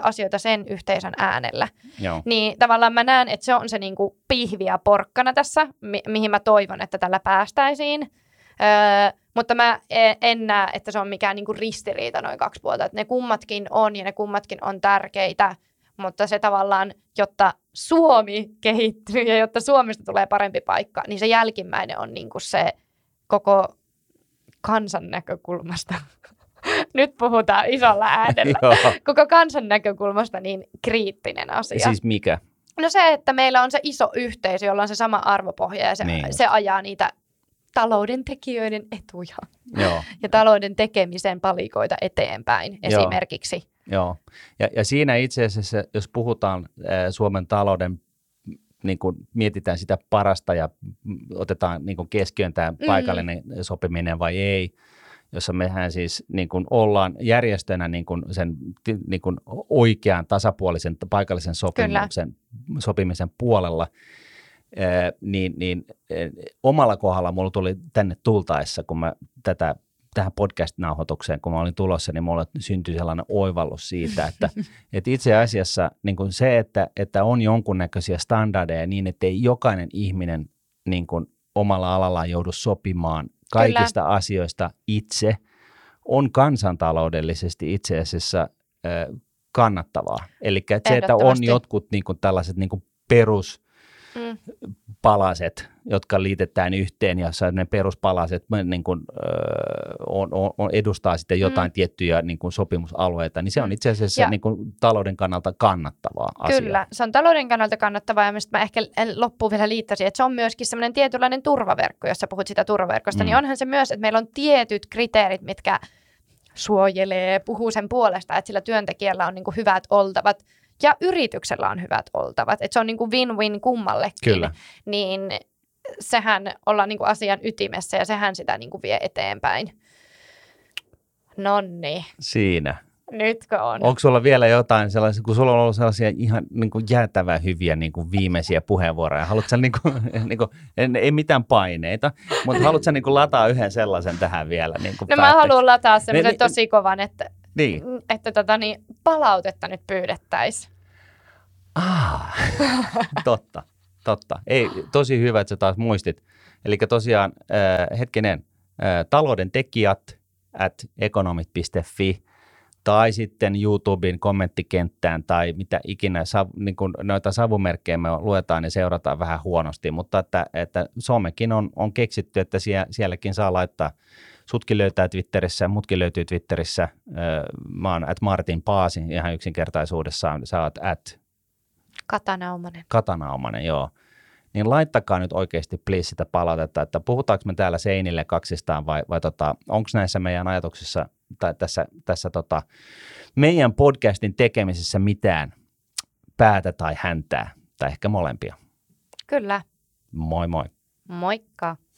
asioita sen yhteisön äänellä. Joo. Niin tavallaan mä näen, että se on se niin kuin pihvi ja porkkana tässä, mihin mä toivon, että tällä päästäisiin. Mutta mä en näe, että se on mikään niin kuin ristiriita noin kaksi puolta. Että ne kummatkin on ja ne kummatkin on tärkeitä, mutta se tavallaan, jotta Suomi kehittyy ja jotta Suomesta tulee parempi paikka, niin se jälkimmäinen on niin kuin se koko kansan näkökulmasta. Nyt puhutaan isolla äänellä. Koko kansan näkökulmasta niin kriittinen asia. Siis mikä? No se, että meillä on se iso yhteisö, jolla on se sama arvopohja ja se ajaa niitä talouden tekijöiden etuja. Joo. Ja talouden tekemisen palikoita eteenpäin esimerkiksi. Joo. Ja siinä itse asiassa, jos puhutaan Suomen talouden, niin kuin mietitään sitä parasta ja otetaan niin kuin keskiöön tämä paikallinen sopiminen vai ei, jossa mehän siis niin kuin ollaan järjestönä niin kuin sen niin kuin oikean tasapuolisen paikallisen sopimisen puolella, niin omalla kohdalla mulla tuli tänne tultaessa, kun mä tähän podcast-nauhoitukseen, kun mä olin tulossa, niin mulle syntyi sellainen oivallus siitä, että itse asiassa niin kuin se, että on jonkunnäköisiä standardeja niin, että ei jokainen ihminen niin kuin omalla alallaan joudu sopimaan kaikista asioista itse, on kansantaloudellisesti itse asiassa kannattavaa. Eli se, että on jotkut niin kuin tällaiset niin kuin peruspalaset, jotka liitetään yhteen, ja ne peruspalaset niin kuin, edustaa sitten jotain tiettyjä niin kuin sopimusalueita, niin se on itse asiassa niin kuin talouden kannalta kannattavaa asiaa. Kyllä, se on talouden kannalta kannattavaa, ja mistä mä ehkä loppuun vielä liittäisin, että se on myöskin semmoinen tietynlainen turvaverkko, jos sä puhut sitä turvaverkosta, niin onhan se myös, että meillä on tietyt kriteerit, mitkä suojelee, puhuu sen puolesta, että sillä työntekijällä on niin kuin hyvät oltavat, ja yrityksellä on hyvät oltavat, että se on niin kuin win-win kummallekin. Kyllä. Niin sehän ollaan niin kuin asian ytimessä ja sehän sitä niin kuin vie eteenpäin. Nonni. Siinä. Nytkö on? Onko sulla vielä jotain sellaisia, kun sulla on ollut sellaisia ihan niin kuin jäätävän hyviä niin kuin viimeisiä puheenvuoroja, haluatko sä ei mitään paineita, mutta haluatko sä niin kuin lataa yhden sellaisen tähän vielä? Niin kuin mä haluan lataa semmoisen tosi kovan, että palautetta nyt pyydettäisiin. Totta. Ei, tosi hyvä, että sä taas muistit. Eli tosiaan, talouden tekijät @economit.fi tai sitten YouTuben kommenttikenttään tai mitä ikinä, niin kuin noita savumerkkejä me luetaan ja seurataan vähän huonosti, mutta että somekin on keksitty, että sielläkin saa laittaa. Sutkin löytää Twitterissä, mutkin löytyy Twitterissä. Mä oon @Martin Paasi ihan yksinkertaisuudessaan. Sä oot Katanaumanen, joo. Niin laittakaa nyt oikeasti please sitä palautetta, että puhutaanko me täällä seinille kaksistaan vai onko näissä meidän ajatuksissa tai tässä meidän podcastin tekemisessä mitään päätä tai häntää tai ehkä molempia. Kyllä. Moi moi. Moikka.